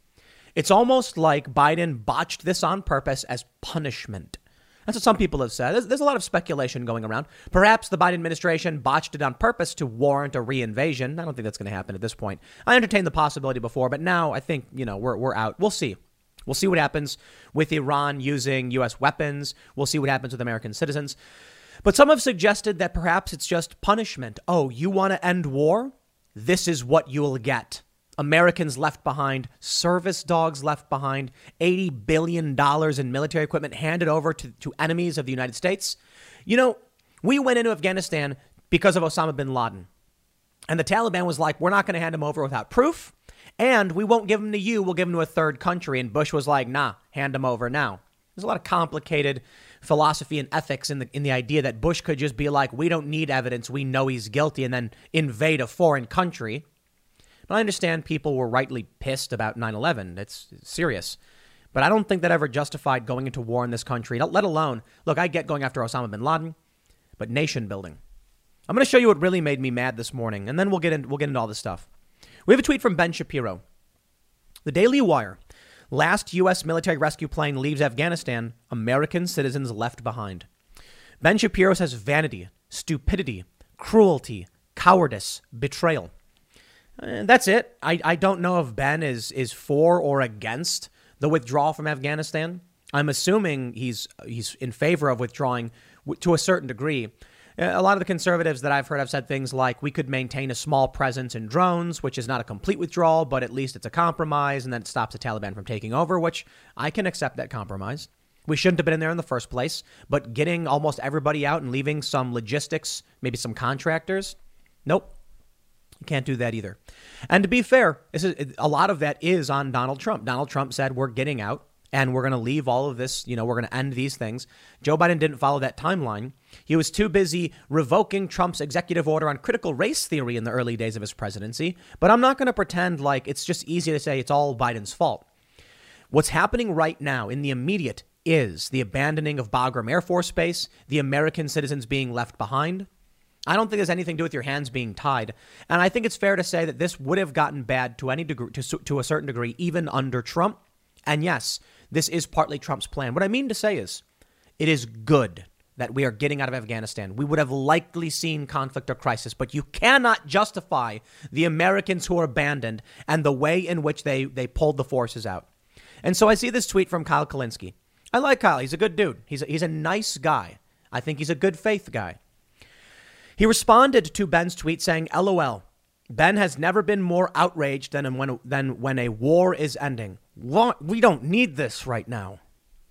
It's almost like Biden botched this on purpose as punishment. That's what some people have said. There's, there's a lot of speculation going around. Perhaps the Biden administration botched it on purpose to warrant a reinvasion. I don't think that's going to happen at this point. I entertained the possibility before, but now I think, you know, we're we're out. We'll see. We'll see what happens with Iran using U S weapons. We'll see what happens with American citizens. But some have suggested that perhaps it's just punishment. Oh, you want to end war? This is what you'll get. Americans left behind, service dogs left behind, eighty billion dollars in military equipment handed over to, to enemies of the United States. You know, we went into Afghanistan because of Osama bin Laden. And the Taliban was like, we're not going to hand him over without proof. And we won't give him to you. We'll give him to a third country. And Bush was like, nah, hand him over now. There's a lot of complicated philosophy and ethics in the in the idea that Bush could just be like, we don't need evidence. We know he's guilty, and then invade a foreign country. But I understand people were rightly pissed about nine eleven. It's serious. But I don't think that ever justified going into war in this country, let alone, look, I get going after Osama bin Laden, but nation building. I'm going to show you what really made me mad this morning, and then we'll get in, we'll get into all this stuff. We have a tweet from Ben Shapiro. The Daily Wire. Last U S military rescue plane leaves Afghanistan. American citizens left behind. Ben Shapiro says vanity, stupidity, cruelty, cowardice, betrayal. And that's it. I, I don't know if Ben is is for or against the withdrawal from Afghanistan. I'm assuming he's he's in favor of withdrawing to a certain degree. A lot of the conservatives that I've heard have said things like we could maintain a small presence in drones, which is not a complete withdrawal, but at least it's a compromise, and then it stops the Taliban from taking over, which I can accept that compromise. We shouldn't have been in there in the first place, but getting almost everybody out and leaving some logistics, maybe some contractors, nope. You can't do that either. And to be fair, this is, a lot of that is on Donald Trump. Donald Trump said we're getting out and we're going to leave all of this. You know, we're going to end these things. Joe Biden didn't follow that timeline. He was too busy revoking Trump's executive order on critical race theory in the early days of his presidency. But I'm not going to pretend like it's just easy to say it's all Biden's fault. What's happening right now in the immediate is the abandoning of Bagram Air Force Base, the American citizens being left behind. I don't think there's anything to do with your hands being tied. And I think it's fair to say that this would have gotten bad to any degree, to, to a certain degree, even under Trump. And yes, this is partly Trump's plan. What I mean to say is it is good that we are getting out of Afghanistan. We would have likely seen conflict or crisis, but you cannot justify the Americans who are abandoned and the way in which they, they pulled the forces out. And so I see this tweet from Kyle Kalinske. I like Kyle. He's a good dude. He's a, he's a nice guy. I think he's a good faith guy. He responded to Ben's tweet saying, LOL, Ben has never been more outraged than when, than when a war is ending. What? We don't need this right now.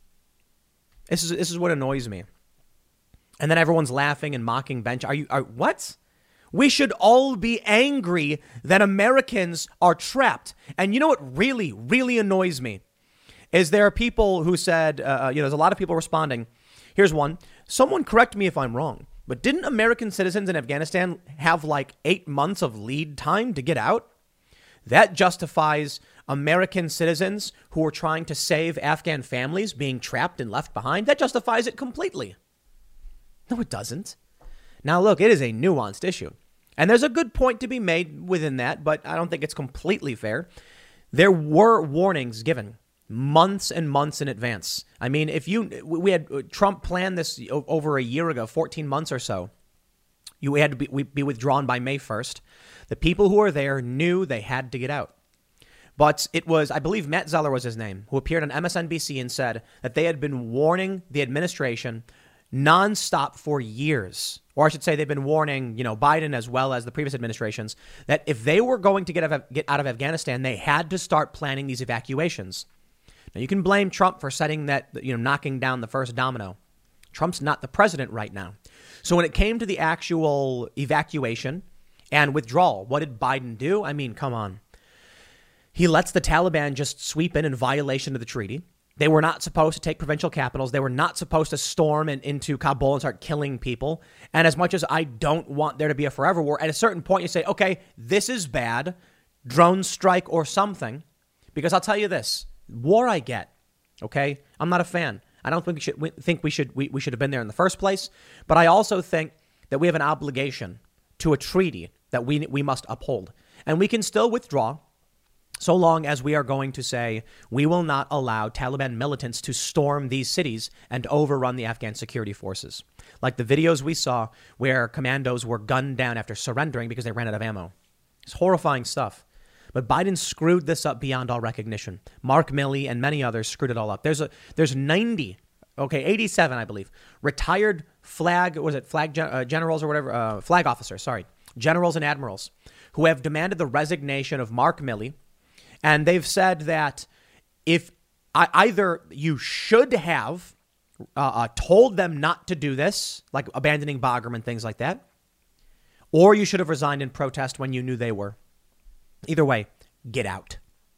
This is, this is what annoys me. And then everyone's laughing and mocking Ben. Are you, are, what? We should all be angry that Americans are trapped. And you know what really, really annoys me is there are people who said, uh, you know, there's a lot of people responding. Here's one. Someone correct me if I'm wrong, but didn't American citizens in Afghanistan have like eight months of lead time to get out? That justifies American citizens who are trying to save Afghan families being trapped and left behind. That justifies it completely. No, it doesn't. Now, look, it is a nuanced issue. And there's a good point to be made within that, but I don't think it's completely fair. There were warnings given months and months in advance. I mean, if you, we had Trump planned this over a year ago, fourteen months or so. You had to be, be withdrawn by May first. The people who were there knew they had to get out. But it was, I believe Matt Zeller was his name, who appeared on M S N B C and said that they had been warning the administration nonstop for years, or I should say they've been warning, you know, Biden as well as the previous administrations, that if they were going to get out of, get out of Afghanistan, they had to start planning these evacuations. Now, you can blame Trump for setting that, you know, knocking down the first domino. Trump's not the president right now. So when it came to the actual evacuation and withdrawal, what did Biden do? I mean, come on. He lets the Taliban just sweep in in violation of the treaty. They were not supposed to take provincial capitals. They were not supposed to storm in, into Kabul and start killing people. And as much as I don't want there to be a forever war, at a certain point you say, okay, this is bad, drone strike or something. Because I'll tell you this, war I get, okay? I'm not a fan. I don't think we should we think we should we, we should have been there in the first place. But I also think that we have an obligation to a treaty that we we must uphold. And we can still withdraw so long as we are going to say we will not allow Taliban militants to storm these cities and overrun the Afghan security forces. Like the videos we saw where commandos were gunned down after surrendering because they ran out of ammo. It's horrifying stuff. But Biden screwed this up beyond all recognition. Mark Milley and many others screwed it all up. There's a there's ninety, okay, eighty-seven, I believe, retired flag, was it flag gen, uh, generals or whatever, uh, flag officers, sorry, generals and admirals who have demanded the resignation of Mark Milley. And they've said that if I, either you should have uh, uh, told them not to do this, like abandoning Bagram and things like that, or you should have resigned in protest when you knew they were. Either way, get out.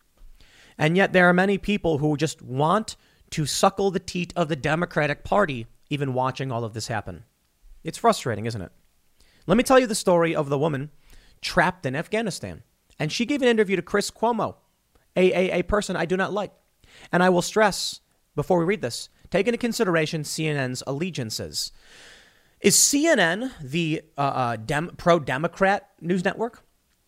And yet there are many people who just want to suckle the teat of the Democratic Party, even watching all of this happen. It's frustrating, isn't it? Let me tell you the story of the woman trapped in Afghanistan. And she gave an interview to Chris Cuomo, a, a, a person I do not like. And I will stress, before we read this, take into consideration C N N's allegiances. Is C N N the uh, uh, dem- pro-Democrat news network?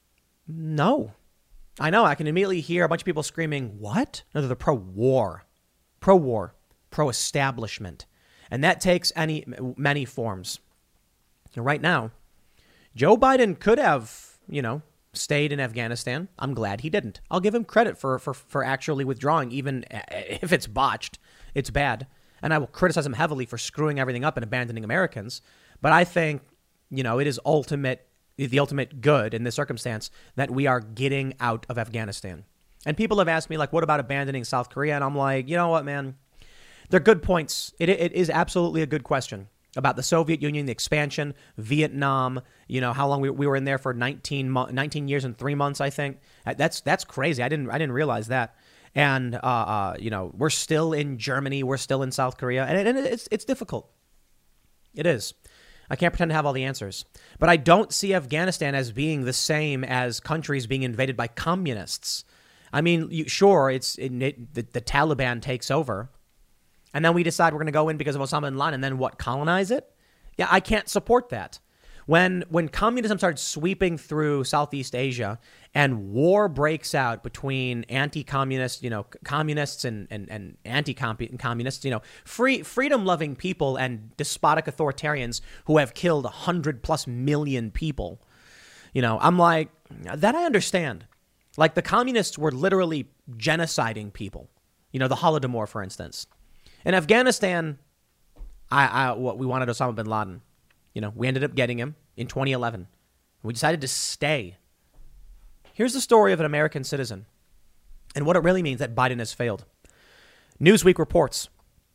No. I know. I can immediately hear a bunch of people screaming, what? No, they're pro-war. Pro-war. Pro-establishment. And that takes any many forms. And right now, Joe Biden could have, you know, stayed in Afghanistan. I'm glad he didn't. I'll give him credit for, for, for actually withdrawing, even if it's botched. It's bad. And I will criticize him heavily for screwing everything up and abandoning Americans. But I think, you know, it is ultimate, the ultimate good in this circumstance that we are getting out of Afghanistan. And people have asked me, like, what about abandoning South Korea? And I'm like, you know what, man? They're good points. It, it is absolutely a good question about the Soviet Union, the expansion, Vietnam, you know, how long we, we were in there for nineteen, nineteen years and three months, I think. That's that's crazy. I didn't I didn't realize that. And, uh, uh, you know, we're still in Germany. We're still in South Korea. And, it, and it's it's difficult. It is. I can't pretend to have all the answers. But I don't see Afghanistan as being the same as countries being invaded by communists. I mean, you, sure, it's it, it, the, the Taliban takes over. And then we decide we're going to go in because of Osama bin Laden and then what, colonize it? Yeah, I can't support that. When when communism started sweeping through Southeast Asia and war breaks out between anti-communist, you know, communists and, and, and anti-communists, you know, free freedom-loving people and despotic authoritarians who have killed one hundred plus million people, you know, I'm like, that I understand. Like the communists were literally genociding people, you know, the Holodomor, for instance. In Afghanistan, I, I what we wanted Osama bin Laden. You know, we ended up getting him in twenty eleven. We decided to stay. Here's the story of an American citizen and what it really means that Biden has failed. Newsweek reports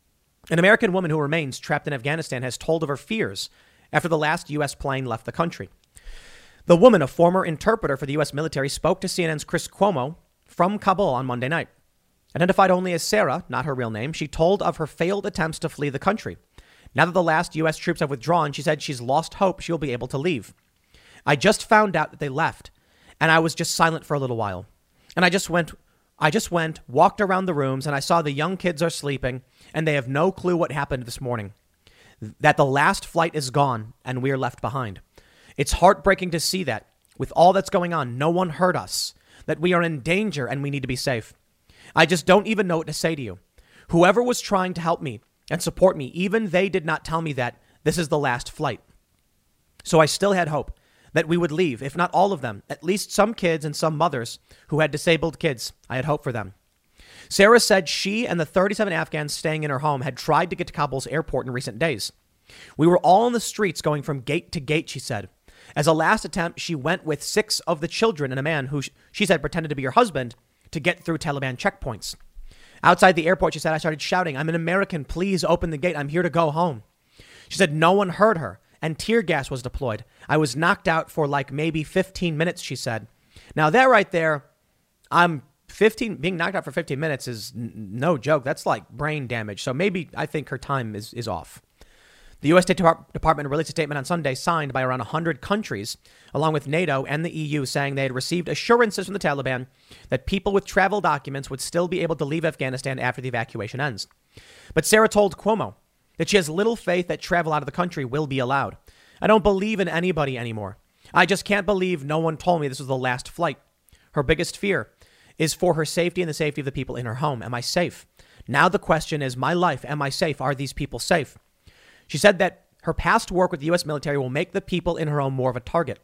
an American woman who remains trapped in Afghanistan has told of her fears after the last U S plane left the country. The woman, a former interpreter for the U S military, spoke to C N N's Chris Cuomo from Kabul on Monday night. Identified only as Sarah, not her real name, she told of her failed attempts to flee the country. Now that the last U S troops have withdrawn, she said she's lost hope she'll be able to leave. I just found out that they left, and I was just silent for a little while. And I just went, I just went, walked around the rooms, and I saw the young kids are sleeping, and they have no clue what happened this morning. That the last flight is gone, and we are left behind. It's heartbreaking to see that, with all that's going on, no one heard us, that we are in danger and we need to be safe. I just don't even know what to say to you. Whoever was trying to help me and support me, even they did not tell me that this is the last flight. So I still had hope that we would leave, if not all of them, at least some kids and some mothers who had disabled kids. I had hope for them. Sarah said she and the thirty-seven Afghans staying in her home had tried to get to Kabul's airport in recent days. We were all in the streets going from gate to gate, she said. As a last attempt, she went with six of the children and a man who she said pretended to be her husband to get through Taliban checkpoints. Outside the airport, she said, I started shouting, I'm an American. Please open the gate. I'm here to go home. She said no one heard her and tear gas was deployed. I was knocked out for like maybe fifteen minutes, she said. Now that right there, I'm fifteen, being knocked out for fifteen minutes is n- no joke. That's like brain damage. So maybe I think her time is, is off. The U S State Department released a statement on Sunday signed by around one hundred countries, along with NATO and the E U, saying they had received assurances from the Taliban that people with travel documents would still be able to leave Afghanistan after the evacuation ends. But Sarah told Cuomo that she has little faith that travel out of the country will be allowed. I don't believe in anybody anymore. I just can't believe no one told me this was the last flight. Her biggest fear is for her safety and the safety of the people in her home. Am I safe? Now the question is my life. Am I safe? Are these people safe? She said that her past work with the U S military will make the people in her home more of a target.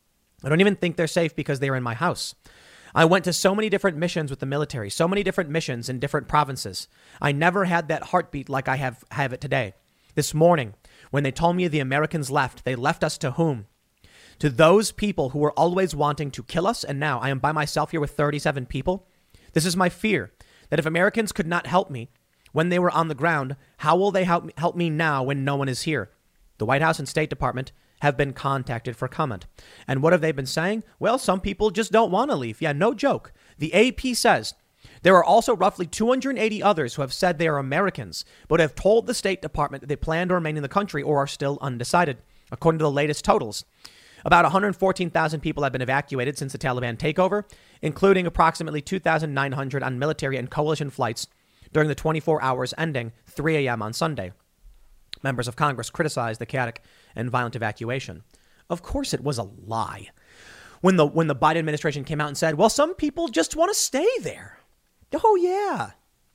I don't even think they're safe because they're in my house. I went to so many different missions with the military, so many different missions in different provinces. I never had that heartbeat like I have, have it today. This morning, when they told me the Americans left, they left us to whom? To those people who were always wanting to kill us. And now I am by myself here with thirty-seven people. This is my fear, that if Americans could not help me when they were on the ground, how will they help me, help me now when no one is here? The White House and State Department have been contacted for comment. And what have they been saying? Well, some people just don't want to leave. Yeah, no joke. The A P says there are also roughly two hundred eighty others who have said they are Americans, but have told the State Department that they plan to remain in the country or are still undecided. According to the latest totals, about one hundred fourteen thousand people have been evacuated since the Taliban takeover, including approximately two thousand nine hundred on military and coalition flights during the twenty-four hours ending three a.m. on Sunday. Members of Congress criticized the chaotic and violent evacuation. Of course, it was a lie. When the when the Biden administration came out and said, well, some people just want to stay there. Oh, yeah.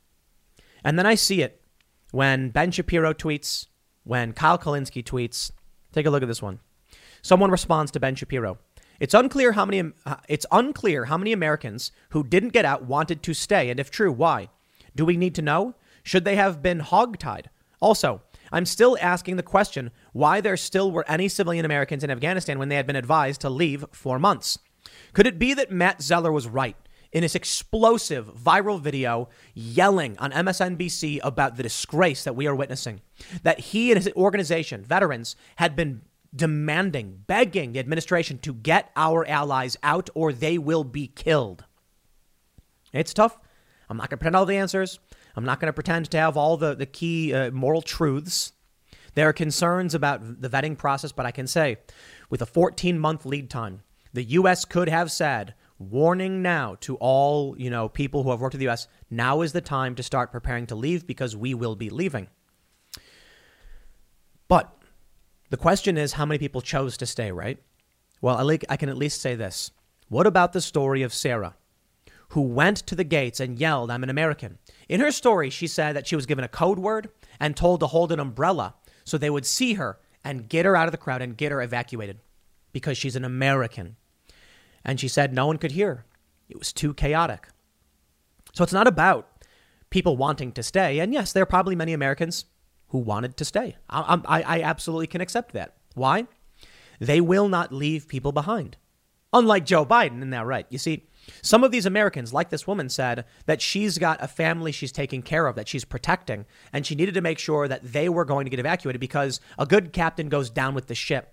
And then I see it when Ben Shapiro tweets, when Kyle Kulinski tweets. Take a look at this one. Someone responds to Ben Shapiro. It's unclear how many uh, it's unclear how many Americans who didn't get out wanted to stay. And if true, why? Do we need to know? Should they have been hogtied? Also, I'm still asking the question why there still were any civilian Americans in Afghanistan when they had been advised to leave for months. Could it be that Matt Zeller was right in his explosive viral video yelling on M S N B C about the disgrace that we are witnessing? That he and his organization, veterans, had been demanding, begging the administration to get our allies out or they will be killed. It's tough. I'm not going to pretend all the answers. I'm not going to pretend to have all the, the key uh, moral truths. There are concerns about the vetting process, but I can say with a fourteen month lead time, the U S could have said, warning now to all, you know, people who have worked with the U S, now is the time to start preparing to leave because we will be leaving. But The question is how many people chose to stay, right? Well, I can at least say this. What about the story of Sarah, who went to the gates and yelled, "I'm an American"? In her story, she said that she was given a code word and told to hold an umbrella so they would see her and get her out of the crowd and get her evacuated because she's an American. And she said no one could hear her. It was too chaotic. So it's not about people wanting to stay. And yes, there are probably many Americans who wanted to stay. I, I, I absolutely can accept that. Why? They will not leave people behind. Unlike Joe Biden, isn't that right? You see, some of these Americans, like this woman, said that she's got a family she's taking care of, that she's protecting, and she needed to make sure that they were going to get evacuated because a good captain goes down with the ship.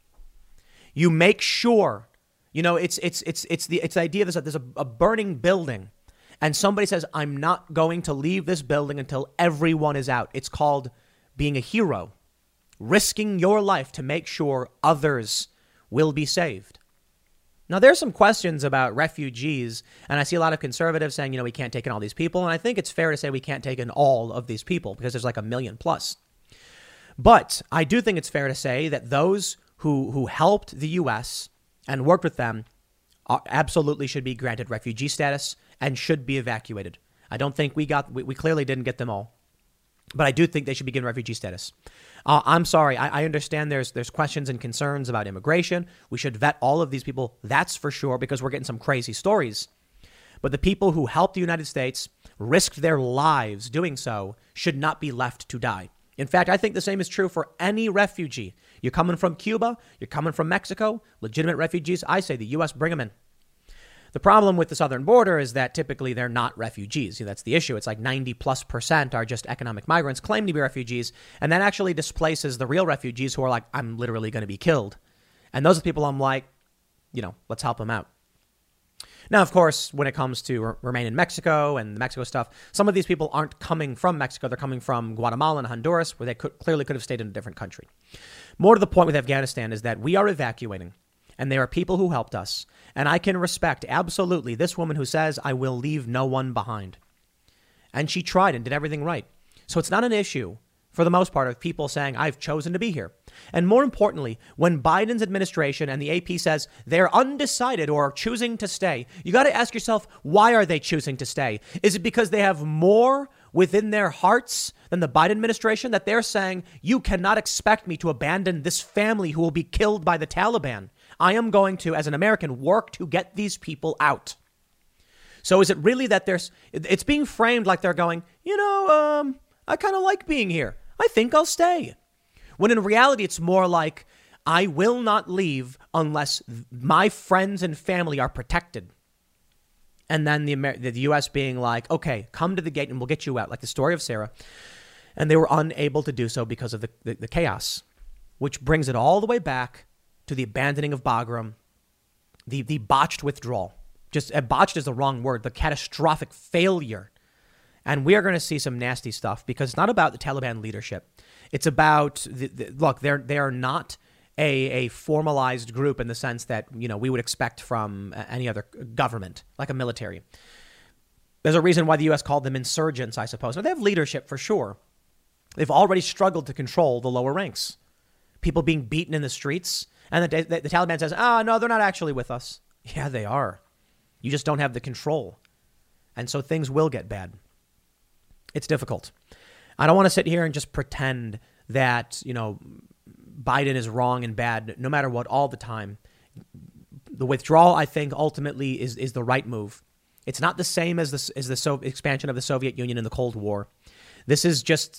You make sure, you know, it's it's it's it's the it's the idea that there's a, a burning building, and somebody says, "I'm not going to leave this building until everyone is out." It's called being a hero, risking your life to make sure others will be saved. Now, there's some questions about refugees, and I see a lot of conservatives saying, you know, we can't take in all these people. And I think it's fair to say we can't take in all of these people because there's like a million plus. But I do think it's fair to say that those who who helped the U S and worked with them are, absolutely should be granted refugee status and should be evacuated. I don't think we got we, we clearly didn't get them all. But I do think they should be given refugee status. Uh, I'm sorry. I, I understand there's there's questions and concerns about immigration. We should vet all of these people. That's for sure, because we're getting some crazy stories. But the people who helped the United States, risked their lives doing so, should not be left to die. In fact, I think the same is true for any refugee. You're coming from Cuba. You're coming from Mexico. Legitimate refugees. I say the U S bring them in. The problem with the southern border is that typically they're not refugees. That's the issue. It's like ninety plus percent are just economic migrants, claim to be refugees. And that actually displaces the real refugees who are like, I'm literally going to be killed. And those are the people I'm like, you know, let's help them out. Now, of course, when it comes to r- remain in Mexico and the Mexico stuff, some of these people aren't coming from Mexico. They're coming from Guatemala and Honduras, where they could, clearly could have stayed in a different country. More to the point with Afghanistan is that we are evacuating. And there are people who helped us. And I can respect absolutely this woman who says, I will leave no one behind. And she tried and did everything right. So it's not an issue, for the most part, of people saying, I've chosen to be here. And more importantly, when Biden's administration and the A P says they're undecided or choosing to stay, you got to ask yourself, why are they choosing to stay? Is it because they have more within their hearts than the Biden administration, that they're saying, you cannot expect me to abandon this family who will be killed by the Taliban? I am going to, as an American, work to get these people out. So is it really that there's, it's being framed like they're going, you know, um, I kind of like being here. I think I'll stay. When in reality, it's more like, I will not leave unless my friends and family are protected. And then the, Amer- the U S being like, okay, come to the gate and we'll get you out, like the story of Sarah. And they were unable to do so because of the, the, the chaos, which brings it all the way back to the abandoning of Bagram, the, the botched withdrawal. Just uh, botched is the wrong word, the catastrophic failure. And we are going to see some nasty stuff because it's not about the Taliban leadership. It's about, the, the, look, they're, they're not a, a formalized group in the sense that, you know, we would expect from any other government, like a military. There's a reason why the U S called them insurgents, I suppose. Now, they have leadership for sure. They've already struggled to control the lower ranks. People being beaten in the streets. And the, the, the Taliban says, ah, oh, no, they're not actually with us. Yeah, they are. You just don't have the control. And so things will get bad. It's difficult. I don't want to sit here and just pretend that, you know, Biden is wrong and bad no matter what all the time. The withdrawal, I think, ultimately is, is the right move. It's not the same as the, as the so- expansion of the Soviet Union in the Cold War. This is just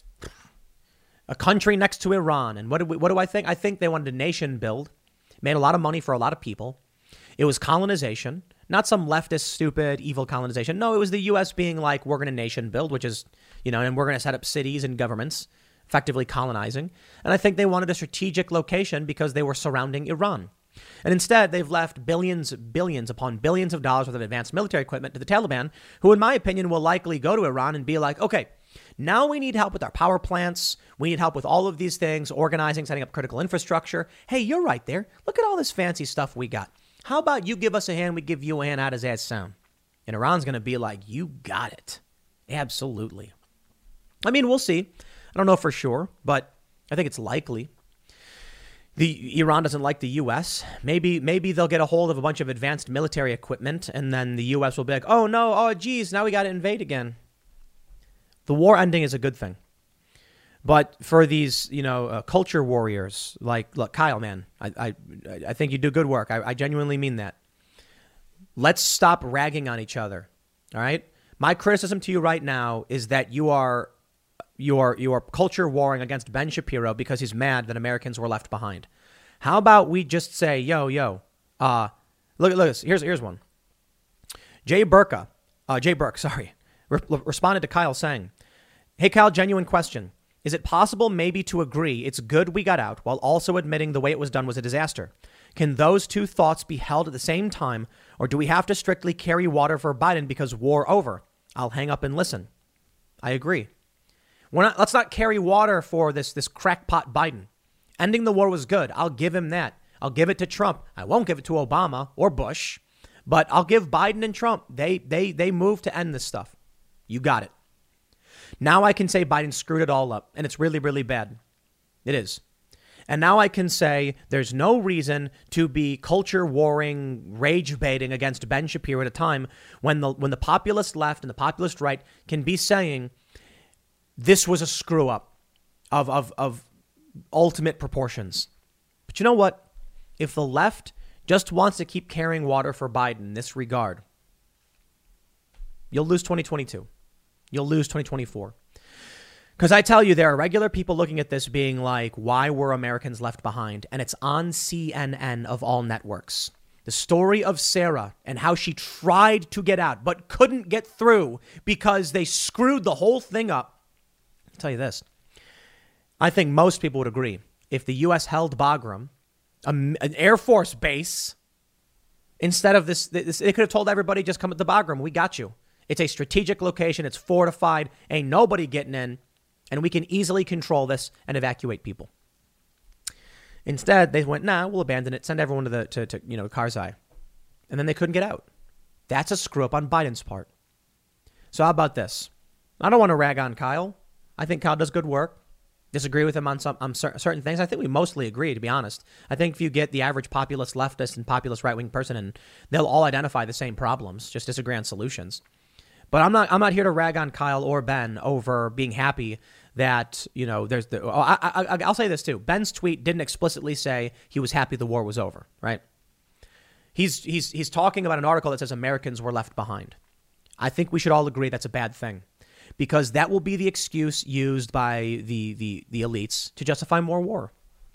a country next to Iran. And what do, we, what do I think? I think they wanted a nation build, made a lot of money for a lot of people. It was colonization, not some leftist, stupid, evil colonization. No, it was the U S being like, we're going to nation build, which is, you know, and we're going to set up cities and governments, effectively colonizing. And I think they wanted a strategic location because they were surrounding Iran. And instead, they've left billions, billions upon billions of dollars worth of advanced military equipment to the Taliban, who, in my opinion, will likely go to Iran and be like, okay, now we need help with our power plants. We need help with all of these things, organizing, setting up critical infrastructure. Hey, you're right there. Look at all this fancy stuff we got. How about you give us a hand, we give you a hand? How does that sound? And Iran's going to be like, you got it. Absolutely. I mean, we'll see. I don't know for sure, but I think it's likely. The Iran doesn't like the U S. Maybe maybe they'll get a hold of a bunch of advanced military equipment, and then the U S will be like, oh no, oh geez, now we got to invade again. The war ending is a good thing. But for these, you know, uh, culture warriors, like, look, Kyle, man, I I, I think you do good work. I, I genuinely mean that. Let's stop ragging on each other, all right? My criticism to you right now is that you are you are you are culture warring against Ben Shapiro because he's mad that Americans were left behind. How about we just say, yo, yo, uh, look at this. Here's here's one. Jay Burka, uh, Jay Burke, sorry, re- responded to Kyle saying, "Hey Kyle, genuine question. Is it possible maybe to agree it's good we got out while also admitting the way it was done was a disaster? Can those two thoughts be held at the same time, or do we have to strictly carry water for Biden because war over? I'll hang up and listen." I agree. We're not, let's not carry water for this, this crackpot Biden. Ending the war was good. I'll give him that. I'll give it to Trump. I won't give it to Obama or Bush, but I'll give Biden and Trump. They, they, they moved to end this stuff. You got it. Now I can say Biden screwed it all up, and it's really, really bad. It is. And now I can say there's no reason to be culture warring, rage baiting against Ben Shapiro at a time when the when the populist left and the populist right can be saying this was a screw up of, of, of ultimate proportions. But you know what? If the left just wants to keep carrying water for Biden in this regard, you'll lose twenty twenty-two. You'll lose twenty twenty-four. Because I tell you, there are regular people looking at this being like, why were Americans left behind? And it's on C N N of all networks. The story of Sarah and how she tried to get out, but couldn't get through because they screwed the whole thing up. I'll tell you this. I think most people would agree. If the U S held Bagram, a, an Air Force base, instead of this, this, they could have told everybody, just come at the Bagram. We got you. It's a strategic location. It's fortified. Ain't nobody getting in. And we can easily control this and evacuate people. Instead, they went, nah, we'll abandon it. Send everyone to the to, to you know Karzai. And then they couldn't get out. That's a screw up on Biden's part. So how about this? I don't want to rag on Kyle. I think Kyle does good work. Disagree with him on some on certain things. I think we mostly agree, to be honest. I think if you get the average populist leftist and populist right-wing person, and they'll all identify the same problems, just disagree on solutions. But I'm not I'm not here to rag on Kyle or Ben over being happy that, you know, there's the, oh, I, I, I'll say this too. Ben's tweet didn't explicitly say he was happy the war was over, right? He's, he's, he's talking about an article that says Americans were left behind. I think we should all agree that's a bad thing because that will be the excuse used by the, the, the elites to justify more war.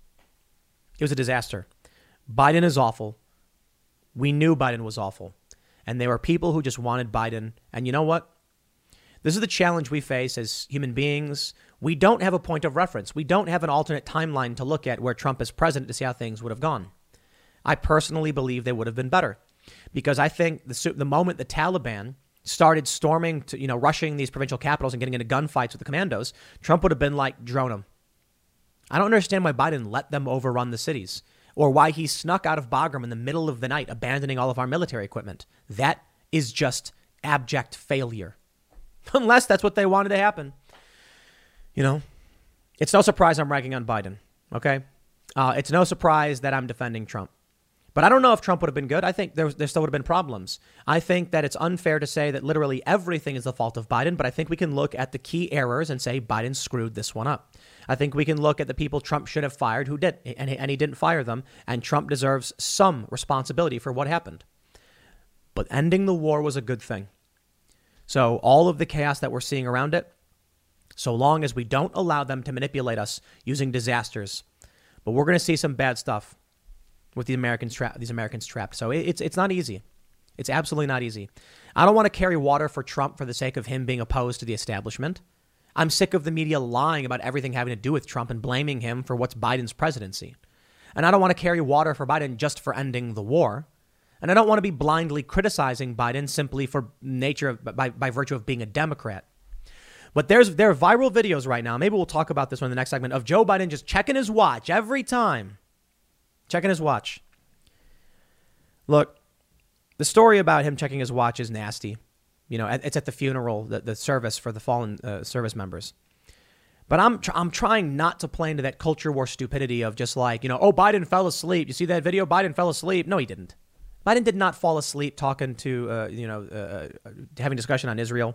It was a disaster. Biden is awful. We knew Biden was awful. And there were people who just wanted Biden. And you know what? This is the challenge we face as human beings. We don't have a point of reference. We don't have an alternate timeline to look at where Trump is president to see how things would have gone. I personally believe they would have been better because I think the, the moment the Taliban started storming, to, you know, rushing these provincial capitals and getting into gunfights with the commandos, Trump would have been like, drone them. I don't understand why Biden let them overrun the cities. Or why he snuck out of Bagram in the middle of the night, abandoning all of our military equipment. That is just abject failure. Unless that's what they wanted to happen. You know, it's no surprise I'm ragging on Biden, okay? Uh, it's no surprise that I'm defending Trump. But I don't know if Trump would have been good. I think there, was, there still would have been problems. I think that it's unfair to say that literally everything is the fault of Biden, but I think we can look at the key errors and say Biden screwed this one up. I think we can look at the people Trump should have fired who did, and he, and he didn't fire them, and Trump deserves some responsibility for what happened. But ending the war was a good thing. So all of the chaos that we're seeing around it, so long as we don't allow them to manipulate us using disasters, but we're going to see some bad stuff with the Americans trapped, these Americans trapped. So it's it's not easy. It's absolutely not easy. I don't want to carry water for Trump for the sake of him being opposed to the establishment. I'm sick of the media lying about everything having to do with Trump and blaming him for what's Biden's presidency. And I don't want to carry water for Biden just for ending the war. And I don't want to be blindly criticizing Biden simply for nature of, by, by virtue of being a Democrat. But there's there are viral videos right now. Maybe we'll talk about this one in the next segment of Joe Biden just checking his watch every time. Checking his watch. Look, the story about him checking his watch is nasty. You know, it's at the funeral, the, the service for the fallen uh, service members. But I'm tr- I'm trying not to play into that culture war stupidity of just like, you know, oh, Biden fell asleep. You see that video? Biden fell asleep. No, he didn't. Biden did not fall asleep talking to, uh, you know, uh, having discussion on Israel.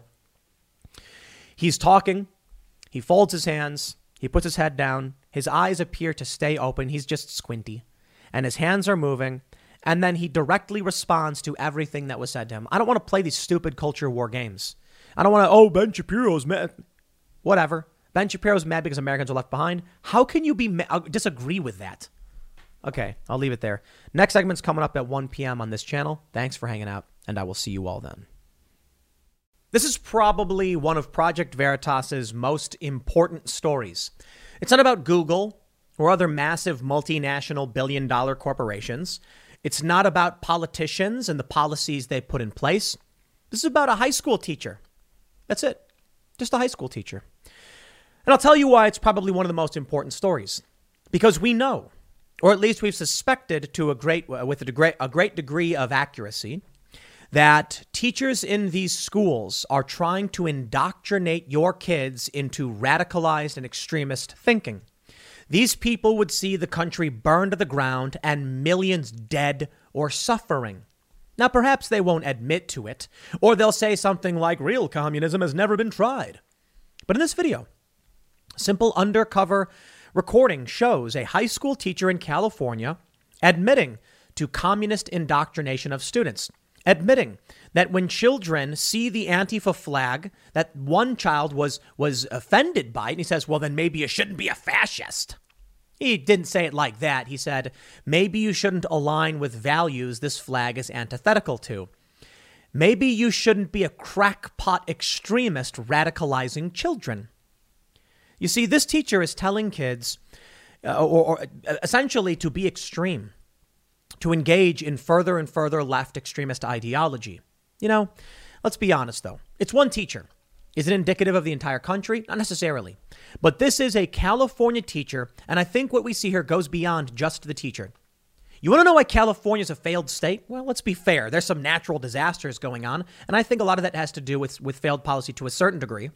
He's talking. He folds his hands. He puts his head down. His eyes appear to stay open. He's just squinty. And his hands are moving. And then he directly responds to everything that was said to him. I don't want to play these stupid culture war games. I don't want to, oh, Ben Shapiro's mad. Whatever. Ben Shapiro's mad because Americans are left behind. How can you be ma- disagree with that? Okay, I'll leave it there. Next segment's coming up at one p.m. on this channel. Thanks for hanging out, and I will see you all then. This is probably one of Project Veritas's most important stories. It's not about Google or other massive multinational billion-dollar corporations. It's not about politicians and the policies they put in place. This is about a high school teacher. That's it. Just a high school teacher. And I'll tell you why it's probably one of the most important stories. Because we know, or at least we've suspected to a great, with a, degree, a great degree of accuracy, that teachers in these schools are trying to indoctrinate your kids into radicalized and extremist thinking. These people would see the country burn to the ground and millions dead or suffering. Now, perhaps they won't admit to it, or they'll say something like real communism has never been tried. But in this video, simple undercover recording shows a high school teacher in California admitting to communist indoctrination of students, admitting that when children see the Antifa flag, that one child was was offended by it, and he says, well, then maybe you shouldn't be a fascist. He didn't say it like that. He said, maybe you shouldn't align with values this flag is antithetical to. Maybe you shouldn't be a crackpot extremist radicalizing children. You see, this teacher is telling kids, uh, or, or essentially to be extreme, to engage in further and further left extremist ideology. You know, let's be honest, though. It's one teacher. Is it indicative of the entire country? Not necessarily. But this is a California teacher, and I think what we see here goes beyond just the teacher. You want to know why California is a failed state? Well, let's be fair. There's some natural disasters going on, and I think a lot of that has to do with, with failed policy to a certain degree.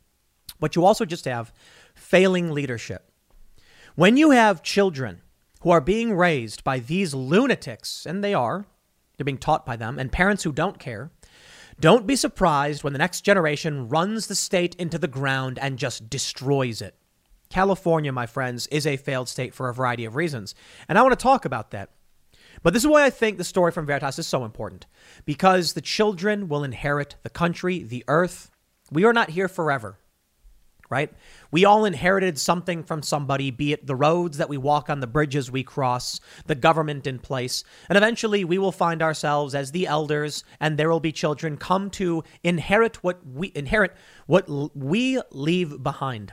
But you also just have failing leadership. When you have children who are being raised by these lunatics, and they are, they're being taught by them, and parents who don't care, don't be surprised when the next generation runs the state into the ground and just destroys it. California, my friends, is a failed state for a variety of reasons, and I want to talk about that. But this is why I think the story from Veritas is so important, because the children will inherit the country, the earth. We are not here forever. Right? We all inherited something from somebody, be it the roads that we walk on, the bridges we cross, the government in place. And eventually we will find ourselves as the elders, and there will be children come to inherit what we inherit what we leave behind.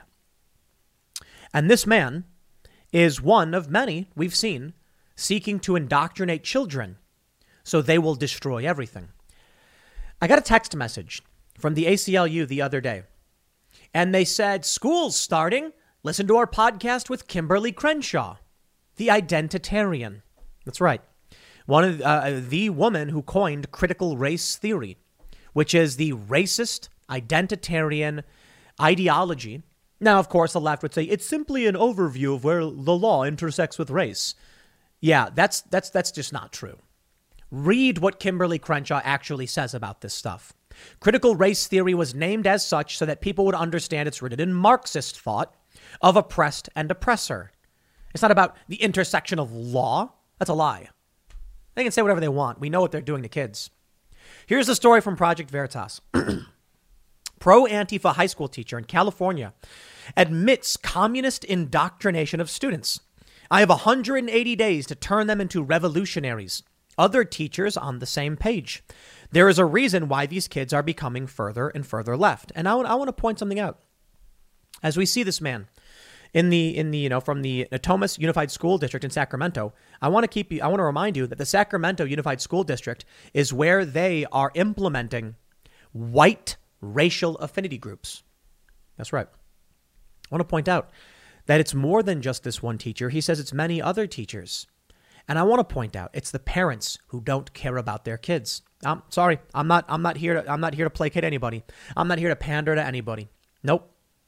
And this man is one of many we've seen seeking to indoctrinate children so they will destroy everything. I got a text message from the A C L U the other day. And they said, school's starting. Listen to our podcast with Kimberly Crenshaw, the identitarian. That's right. One of uh, the woman who coined critical race theory, which is the racist identitarian ideology. Now, of course, the left would say it's simply an overview of where the law intersects with race. Yeah, that's that's that's just not true. Read what Kimberly Crenshaw actually says about this stuff. Critical race theory was named as such so that people would understand it's rooted in Marxist thought of oppressed and oppressor. It's not about the intersection of law. That's a lie. They can say whatever they want. We know what they're doing to kids. Here's the story from Project Veritas. Pro-Antifa high school teacher in California admits communist indoctrination of students. I have one hundred eighty days to turn them into revolutionaries. Other teachers on the same page. There is a reason why these kids are becoming further and further left. And I, I want to point something out. As we see this man in the, in the, you know, from the Natomas Unified School District in Sacramento, I want to keep you, I want to remind you that the Sacramento Unified School District is where they are implementing white racial affinity groups. That's right. I want to point out that it's more than just this one teacher. He says it's many other teachers. And I want to point out it's the parents who don't care about their kids. I'm sorry. I'm not I'm not here to I'm not here to placate anybody. I'm not here to pander to anybody. Nope.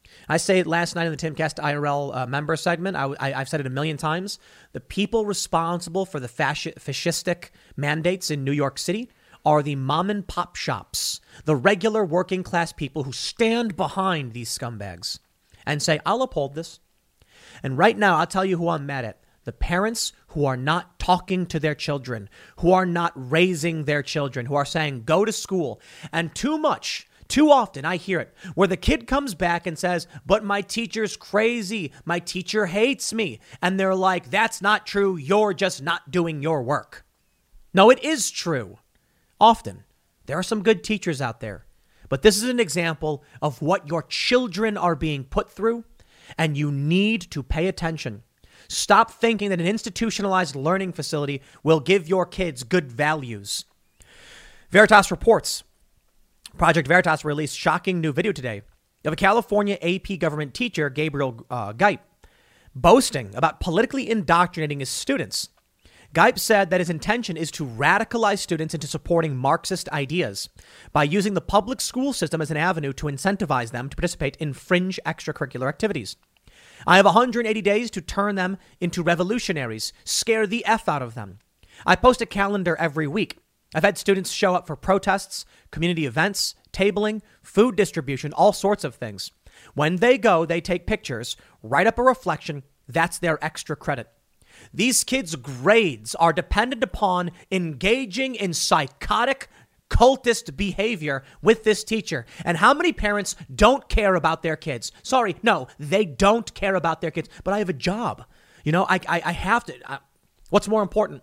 I say it last night in the Timcast I R L uh, member segment. I, I, I've said it a million times. The people responsible for the fasci- fascistic mandates in New York City are the mom and pop shops, the regular working class people who stand behind these scumbags and say, I'll uphold this. And right now, I'll tell you who I'm mad at. The parents who are not talking to their children, who are not raising their children, who are saying, go to school. And too much, too often, I hear it, where the kid comes back and says, but my teacher's crazy. My teacher hates me. And they're like, that's not true. You're just not doing your work. No, it is true. Often, there are some good teachers out there. But this is an example of what your children are being put through, and you need to pay attention. Stop thinking that an institutionalized learning facility will give your kids good values. Veritas reports. Project Veritas released shocking new video today of a California A P government teacher, Gabriel uh, Gipe, boasting about politically indoctrinating his students. Gipe said that his intention is to radicalize students into supporting Marxist ideas by using the public school system as an avenue to incentivize them to participate in fringe extracurricular activities. I have one hundred eighty days to turn them into revolutionaries, scare the F out of them. I post a calendar every week. I've had students show up for protests, community events, tabling, food distribution, all sorts of things. When they go, they take pictures, write up a reflection. That's their extra credit. These kids' grades are dependent upon engaging in psychotic cultist behavior with this teacher. And how many parents don't care about their kids? Sorry, no, they don't care about their kids. But I have a job. You know, I I, I have to. I, what's more important?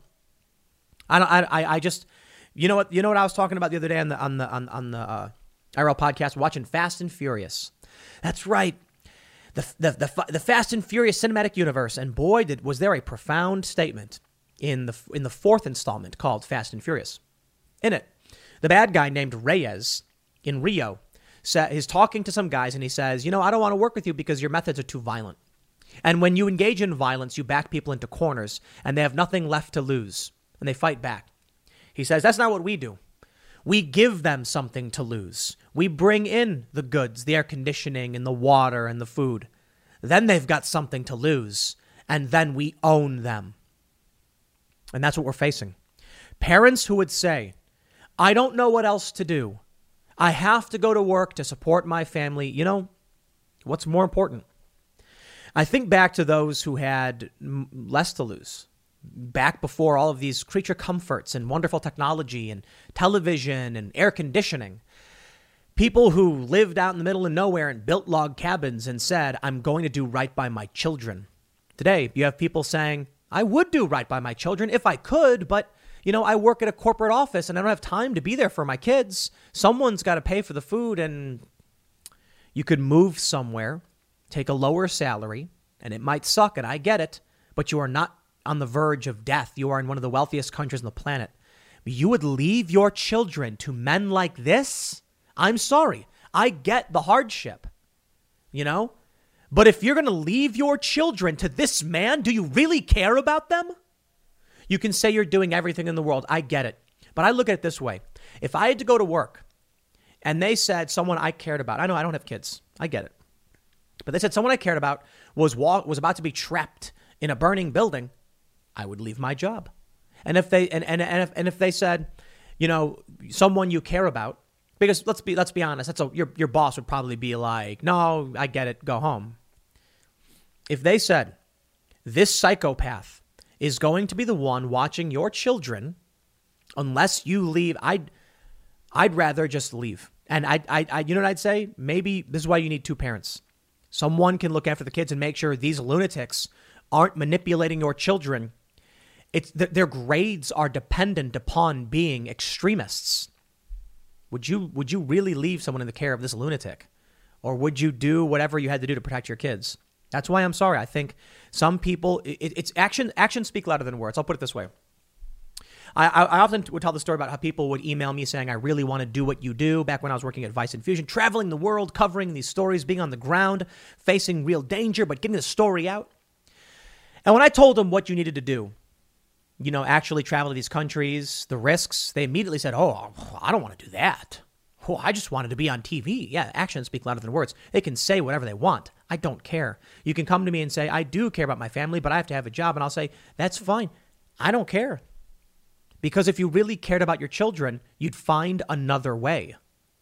I don't. I I just. You know what? You know what I was talking about the other day on the on the on, on the uh, I R L podcast, watching Fast and Furious. That's right. The, the the the Fast and Furious cinematic universe. And boy, did was there a profound statement in the in the fourth installment called Fast and Furious. In it, the bad guy named Reyes in Rio is talking to some guys, and he says, you know, I don't want to work with you because your methods are too violent. And when you engage in violence, you back people into corners, and they have nothing left to lose, and they fight back. He says, that's not what we do. We give them something to lose. We bring in the goods, the air conditioning and the water and the food. Then they've got something to lose, and then we own them. And that's what we're facing. Parents who would say, I don't know what else to do. I have to go to work to support my family. You know, what's more important? I think back to those who had m- less to lose. Back before all of these creature comforts and wonderful technology and television and air conditioning. People who lived out in the middle of nowhere and built log cabins and said, I'm going to do right by my children. Today, you have people saying, I would do right by my children if I could, but, you know, I work at a corporate office and I don't have time to be there for my kids. Someone's got to pay for the food, and you could move somewhere, take a lower salary, and it might suck, and I get it, but you are not on the verge of death. You are in one of the wealthiest countries on the planet. You would leave your children to men like this? I'm sorry. I get the hardship, you know? But if you're going to leave your children to this man, do you really care about them? You can say you're doing everything in the world. I get it. But I look at it this way. If I had to go to work and they said someone I cared about, I know I don't have kids. I get it. But they said someone I cared about was wa- was about to be trapped in a burning building, I would leave my job. And if they and, and, and if and if they said, you know, someone you care about, because let's be let's be honest, that's a, your your boss would probably be like, no, I get it, go home. If they said, this psychopath is going to be the one watching your children, unless you leave, I'd I'd rather just leave. And I I, I you know what I'd say? Maybe this is why you need two parents. Someone can look after the kids and make sure these lunatics aren't manipulating your children. It's th- their grades are dependent upon being extremists. Would you would you really leave someone in the care of this lunatic? Or would you do whatever you had to do to protect your kids? That's why I'm sorry. I think some people, it, it's action, actions speak louder than words. I'll put it this way. I, I, I often would tell the story about how people would email me saying, I really want to do what you do. Back when I was working at Vice Infusion, traveling the world, covering these stories, being on the ground, facing real danger, but getting the story out. And when I told them what you needed to do, you know, actually travel to these countries, the risks, they immediately said, oh, I don't want to do that. Oh, I just wanted to be on T V. Yeah, actions speak louder than words. They can say whatever they want. I don't care. You can come to me and say, I do care about my family, but I have to have a job. And I'll say, that's fine. I don't care. Because if you really cared about your children, you'd find another way.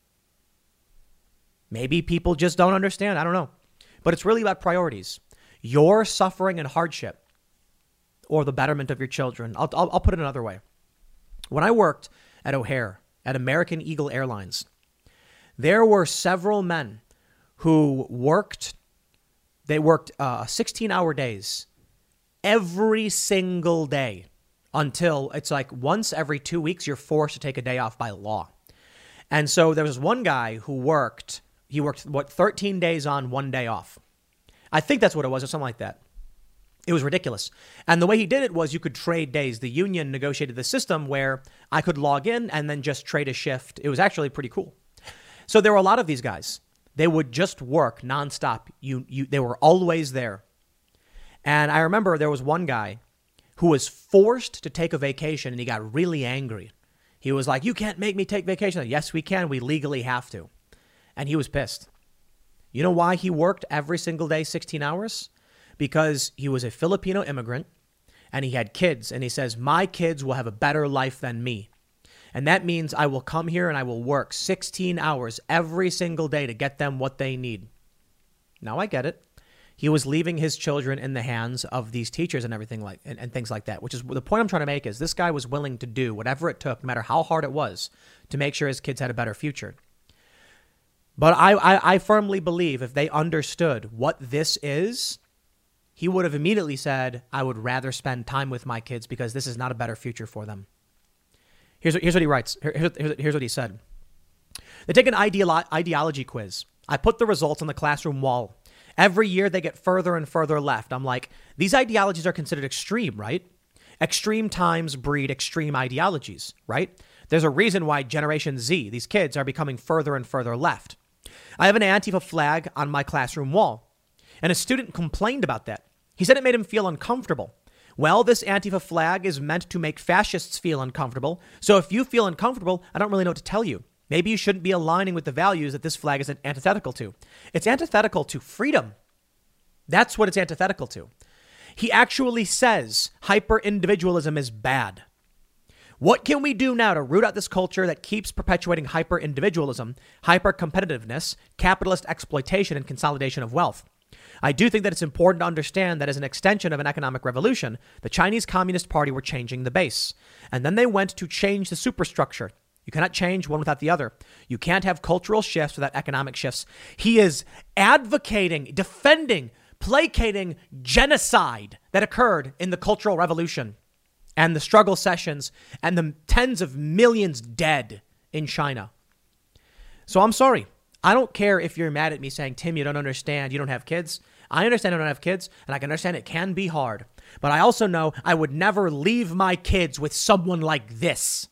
Maybe people just don't understand. I don't know. But it's really about priorities. Your suffering and hardship or the betterment of your children. I'll, I'll, I'll put it another way. When I worked at O'Hare, at American Eagle Airlines, there were several men who worked, they worked uh, sixteen-hour days every single day until it's like once every two weeks, you're forced to take a day off by law. And so there was one guy who worked, he worked, what, thirteen days on, one day off. I think that's what it was, or something like that. It was ridiculous. And the way he did it was you could trade days. The union negotiated the system where I could log in and then just trade a shift. It was actually pretty cool. So there were a lot of these guys. They would just work nonstop. You, you, they were always there. And I remember there was one guy who was forced to take a vacation and he got really angry. He was like, you can't make me take vacation. Yes, we can. We legally have to. And he was pissed. You know why he worked every single day, sixteen hours? Because he was a Filipino immigrant and he had kids. And he says, my kids will have a better life than me. And that means I will come here and I will work sixteen hours every single day to get them what they need. Now I get it. He was leaving his children in the hands of these teachers and everything like and, and things like that, which is the point I'm trying to make is this guy was willing to do whatever it took, no matter how hard it was, to make sure his kids had a better future. But I, I, I firmly believe if they understood what this is, he would have immediately said, I would rather spend time with my kids because this is not a better future for them. Here's what, here's what he writes. Here, here's, here's what he said. They take an ideolo- ideology quiz. I put the results on the classroom wall. Every year they get further and further left. I'm like, these ideologies are considered extreme, right? Extreme times breed extreme ideologies, right? There's a reason why Generation Z, these kids, are becoming further and further left. I have an Antifa flag on my classroom wall, and a student complained about that. He said it made him feel uncomfortable. Well, this Antifa flag is meant to make fascists feel uncomfortable. So if you feel uncomfortable, I don't really know what to tell you. Maybe you shouldn't be aligning with the values that this flag is antithetical to. It's antithetical to freedom. That's what it's antithetical to. He actually says hyper-individualism is bad. What can we do now to root out this culture that keeps perpetuating hyper-individualism, hyper-competitiveness, capitalist exploitation, and consolidation of wealth? I do think that it's important to understand that as an extension of an economic revolution, the Chinese Communist Party were changing the base. And then they went to change the superstructure. You cannot change one without the other. You can't have cultural shifts without economic shifts. He is advocating, defending, placating genocide that occurred in the Cultural Revolution and the struggle sessions and the tens of millions dead in China. So I'm sorry. I don't care if you're mad at me saying, Tim, you don't understand. You don't have kids. I understand I don't have kids, and I can understand it can be hard. But I also know I would never leave my kids with someone like this.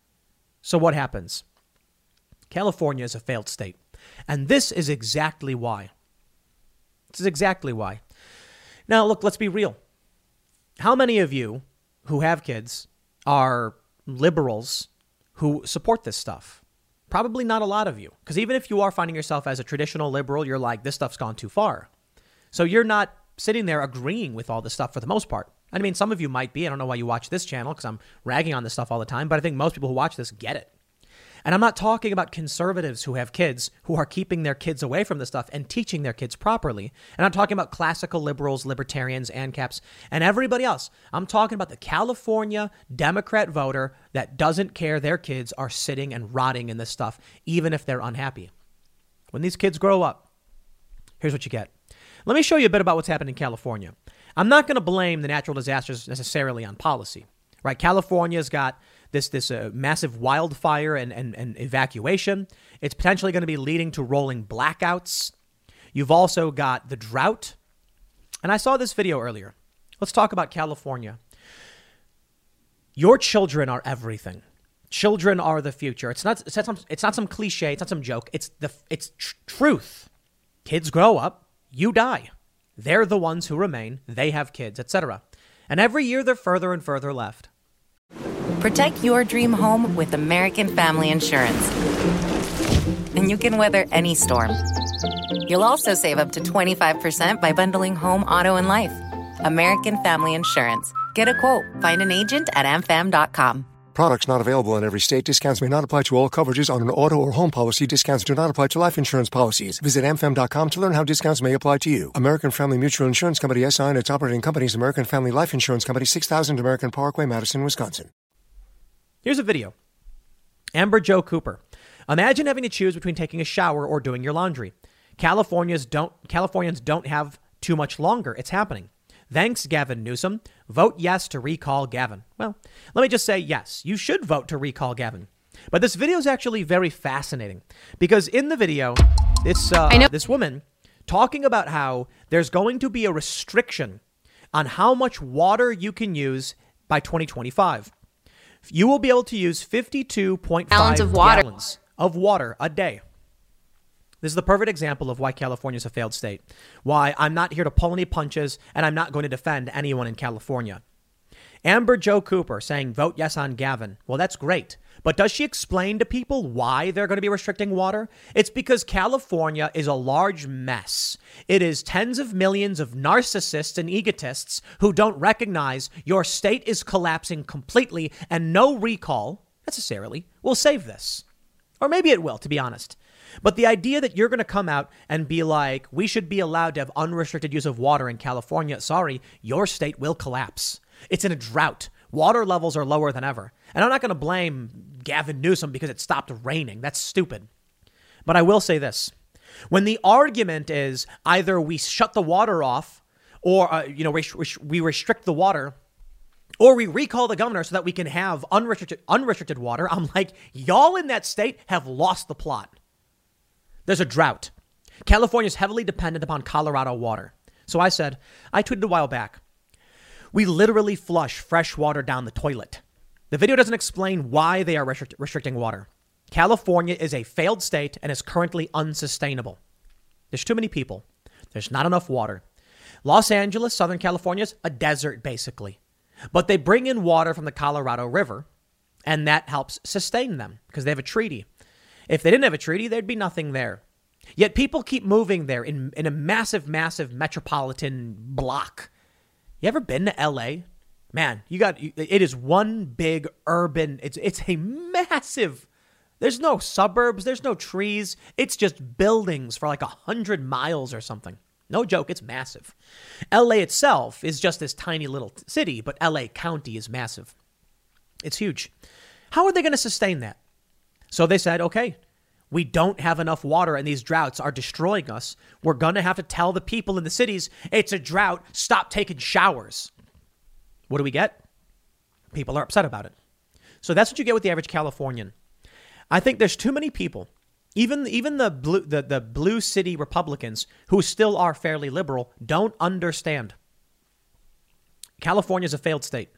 So what happens? California is a failed state. And this is exactly why. This is exactly why. Now, look, let's be real. How many of you who have kids are liberals who support this stuff? Probably not a lot of you. Because even if you are finding yourself as a traditional liberal, you're like, this stuff's gone too far. So you're not sitting there agreeing with all this stuff for the most part. I mean, some of you might be. I don't know why you watch this channel because I'm ragging on this stuff all the time. But I think most people who watch this get it. And I'm not talking about conservatives who have kids who are keeping their kids away from this stuff and teaching their kids properly. And I'm talking about classical liberals, libertarians, ANCAPs, and everybody else. I'm talking about the California Democrat voter that doesn't care their kids are sitting and rotting in this stuff, even if they're unhappy. When these kids grow up, here's what you get. Let me show you a bit about what's happened in California. I'm not going to blame the natural disasters necessarily on policy, right? California's got this this uh, massive wildfire and, and, and evacuation. It's potentially going to be leading to rolling blackouts. You've also got the drought. And I saw this video earlier. Let's talk about California. Your children are everything. Children are the future. It's not, it's not, some, it's not some cliche. It's not some joke. It's the it's tr- truth. Kids grow up. You die. They're the ones who remain. They have kids, et cetera. And every year they're further and further left. Protect your dream home with American Family Insurance. and you can weather any storm. You'll also save up to twenty-five percent by bundling home, auto, and life. American Family Insurance. Get a quote. Find an agent at a m fam dot com. Products not available in every state. Discounts may not apply to all coverages on an auto or home policy. Discounts do not apply to life insurance policies. Visit a m fam dot com to learn how discounts may apply to you. American Family Mutual Insurance Company, S I and its operating companies, American Family Life Insurance Company, six thousand American Parkway, Madison, Wisconsin. Here's a video. Amber Jo Cooper. Imagine having to choose between taking a shower or doing your laundry. Californians don't, Californians don't have too much longer. It's happening. Thanks, Gavin Newsom. Vote yes to recall Gavin. Well, let me just say yes, you should vote to recall Gavin. But this video is actually very fascinating because in the video, this uh, this woman talking about how there's going to be a restriction on how much water you can use by twenty twenty-five. You will be able to use fifty-two point five gallons of water. gallons of water a day. This is the perfect example of why California is a failed state, why I'm not here to pull any punches, and I'm not going to defend anyone in California. Amber Jo Cooper saying vote yes on Gavin. Well, that's great. But does she explain to people why they're going to be restricting water? It's because California is a large mess. It is tens of millions of narcissists and egotists who don't recognize your state is collapsing completely and no recall necessarily will save this. Or maybe it will, to be honest. But the idea that you're going to come out and be like, we should be allowed to have unrestricted use of water in California. Sorry, your state will collapse. It's in a drought. Water levels are lower than ever. And I'm not going to blame Gavin Newsom because it stopped raining. That's stupid. But I will say this. When the argument is either we shut the water off or, uh, you know, we, we restrict the water or we recall the governor so that we can have unrestricted, unrestricted water, I'm like, y'all in that state have lost the plot. There's a drought. California is heavily dependent upon Colorado water. So I said, I tweeted a while back, we literally flush fresh water down the toilet. The video doesn't explain why they are restrict- restricting water. California is a failed state and is currently unsustainable. There's too many people. There's not enough water. Los Angeles, Southern California is a desert, basically. But they bring in water from the Colorado River, and that helps sustain them because they have a treaty. If they didn't have a treaty, there'd be nothing there. Yet people keep moving there in, in a massive, massive metropolitan block. You ever been to L A? Man, you got, it is one big urban, it's it's a massive, there's no suburbs, there's no trees. It's just buildings for like a hundred miles or something. No joke, it's massive. L A itself is just this tiny little city, but L A County is massive. It's huge. How are they going to sustain that? So they said, okay, we don't have enough water and these droughts are destroying us. We're going to have to tell the people in the cities, it's a drought, stop taking showers. What do we get? People are upset about it. So that's what you get with the average Californian. I think there's too many people, even, even the blue, the, the blue city Republicans who still are fairly liberal, don't understand. California is a failed state.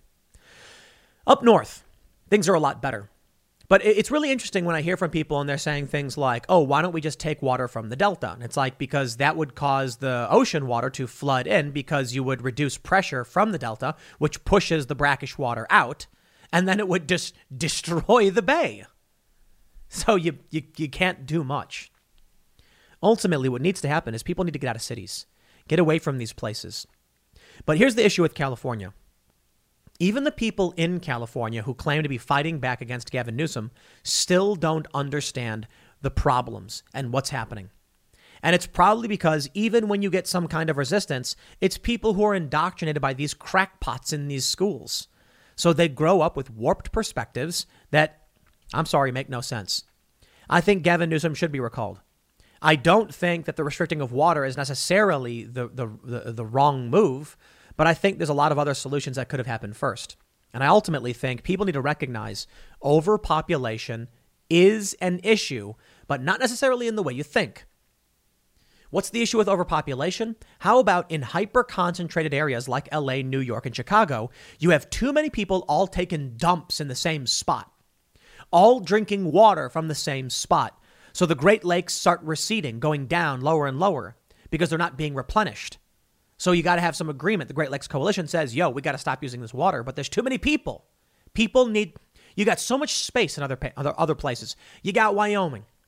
Up north, things are a lot better. But it's really interesting when I hear from people and they're saying things like, oh, why don't we just take water from the Delta? And it's like, because that would cause the ocean water to flood in because you would reduce pressure from the Delta, which pushes the brackish water out. And then it would just destroy the bay. So you, you, you can't do much. Ultimately, what needs to happen is people need to get out of cities, get away from these places. But here's the issue with California. Even the people in California who claim to be fighting back against Gavin Newsom still don't understand the problems and what's happening. And it's probably because even when you get some kind of resistance, it's people who are indoctrinated by these crackpots in these schools. So they grow up with warped perspectives that, I'm sorry, make no sense. I think Gavin Newsom should be recalled. I don't think that the restricting of water is necessarily the, the, the, the wrong move. But I think there's a lot of other solutions that could have happened first. And I ultimately think people need to recognize overpopulation is an issue, but not necessarily in the way you think. What's the issue with overpopulation? How about in hyper-concentrated areas like L A, New York, and Chicago, you have too many people all taking dumps in the same spot, all drinking water from the same spot. So the Great Lakes start receding, going down lower and lower because they're not being replenished. So you got to have some agreement. The Great Lakes Coalition says, yo, we got to stop using this water, but there's too many people. People need, you got so much space in other, other, other places. You got Wyoming.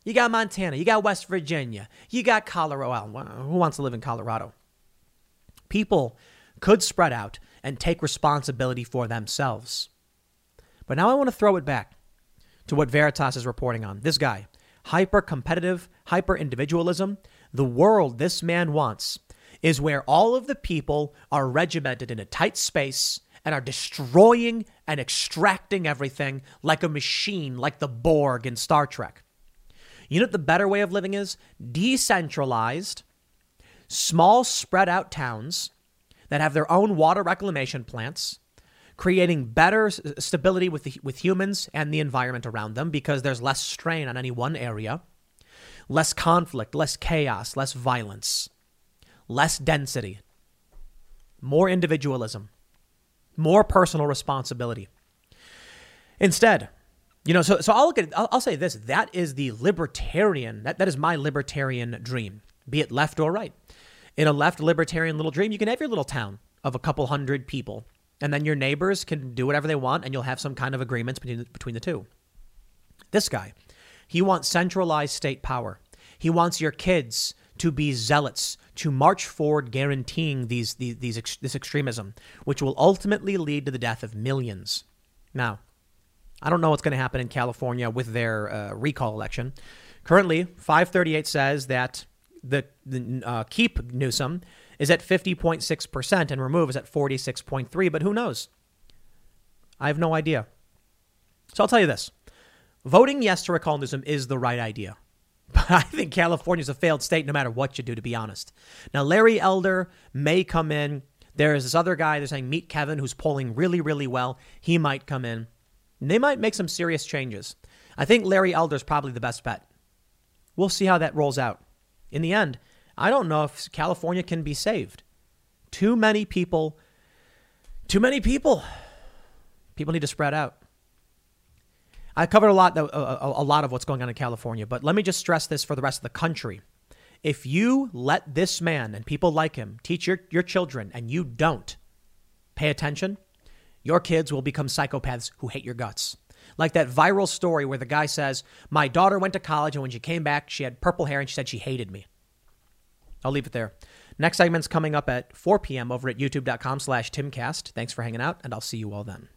You got Montana. You got West Virginia. You got Colorado. Well, who wants to live in Colorado? People could spread out and take responsibility for themselves. But now I want to throw it back to what Veritas is reporting on. This guy, hyper-competitive, hyper-individualism. The world this man wants is where all of the people are regimented in a tight space and are destroying and extracting everything like a machine, like the Borg in Star Trek. You know what the better way of living is? Decentralized, small spread out towns that have their own water reclamation plants, creating better stability with the, with humans and the environment around them because there's less strain on any one area, less conflict, less chaos, less violence, less density, more individualism, more personal responsibility. Instead, you know, so so I'll look at I'll, I'll say this: that is the libertarian. That that is my libertarian dream, be it left or right. In a left libertarian little dream, you can have your little town of a couple hundred people, and then your neighbors can do whatever they want, and you'll have some kind of agreements between between the two. This guy, he wants centralized state power. He wants your kids to be zealots, to march forward guaranteeing these, these, these ex, this extremism, which will ultimately lead to the death of millions. Now, I don't know what's going to happen in California with their uh, recall election. Currently, five thirty-eight says that the, the uh, keep Newsom is at fifty point six percent and remove is at forty-six point three, but who knows? I have no idea. So I'll tell you this. Voting yes to recall Newsom is the right idea. But I think California is a failed state no matter what you do, to be honest. Now, Larry Elder may come in. There is this other guy, they're saying Meet Kevin, who's polling really, really well. He might come in. And they might make some serious changes. I think Larry Elder is probably the best bet. We'll see how that rolls out. In the end, I don't know if California can be saved. Too many people, too many people. People need to spread out. I covered a lot, a, a lot of what's going on in California, but let me just stress this for the rest of the country. If you let this man and people like him teach your, your children and you don't pay attention, your kids will become psychopaths who hate your guts. Like that viral story where the guy says, my daughter went to college and when she came back, she had purple hair and she said she hated me. I'll leave it there. Next segment's coming up at four p.m. over at youtube.com slash Timcast. Thanks for hanging out, and I'll see you all then.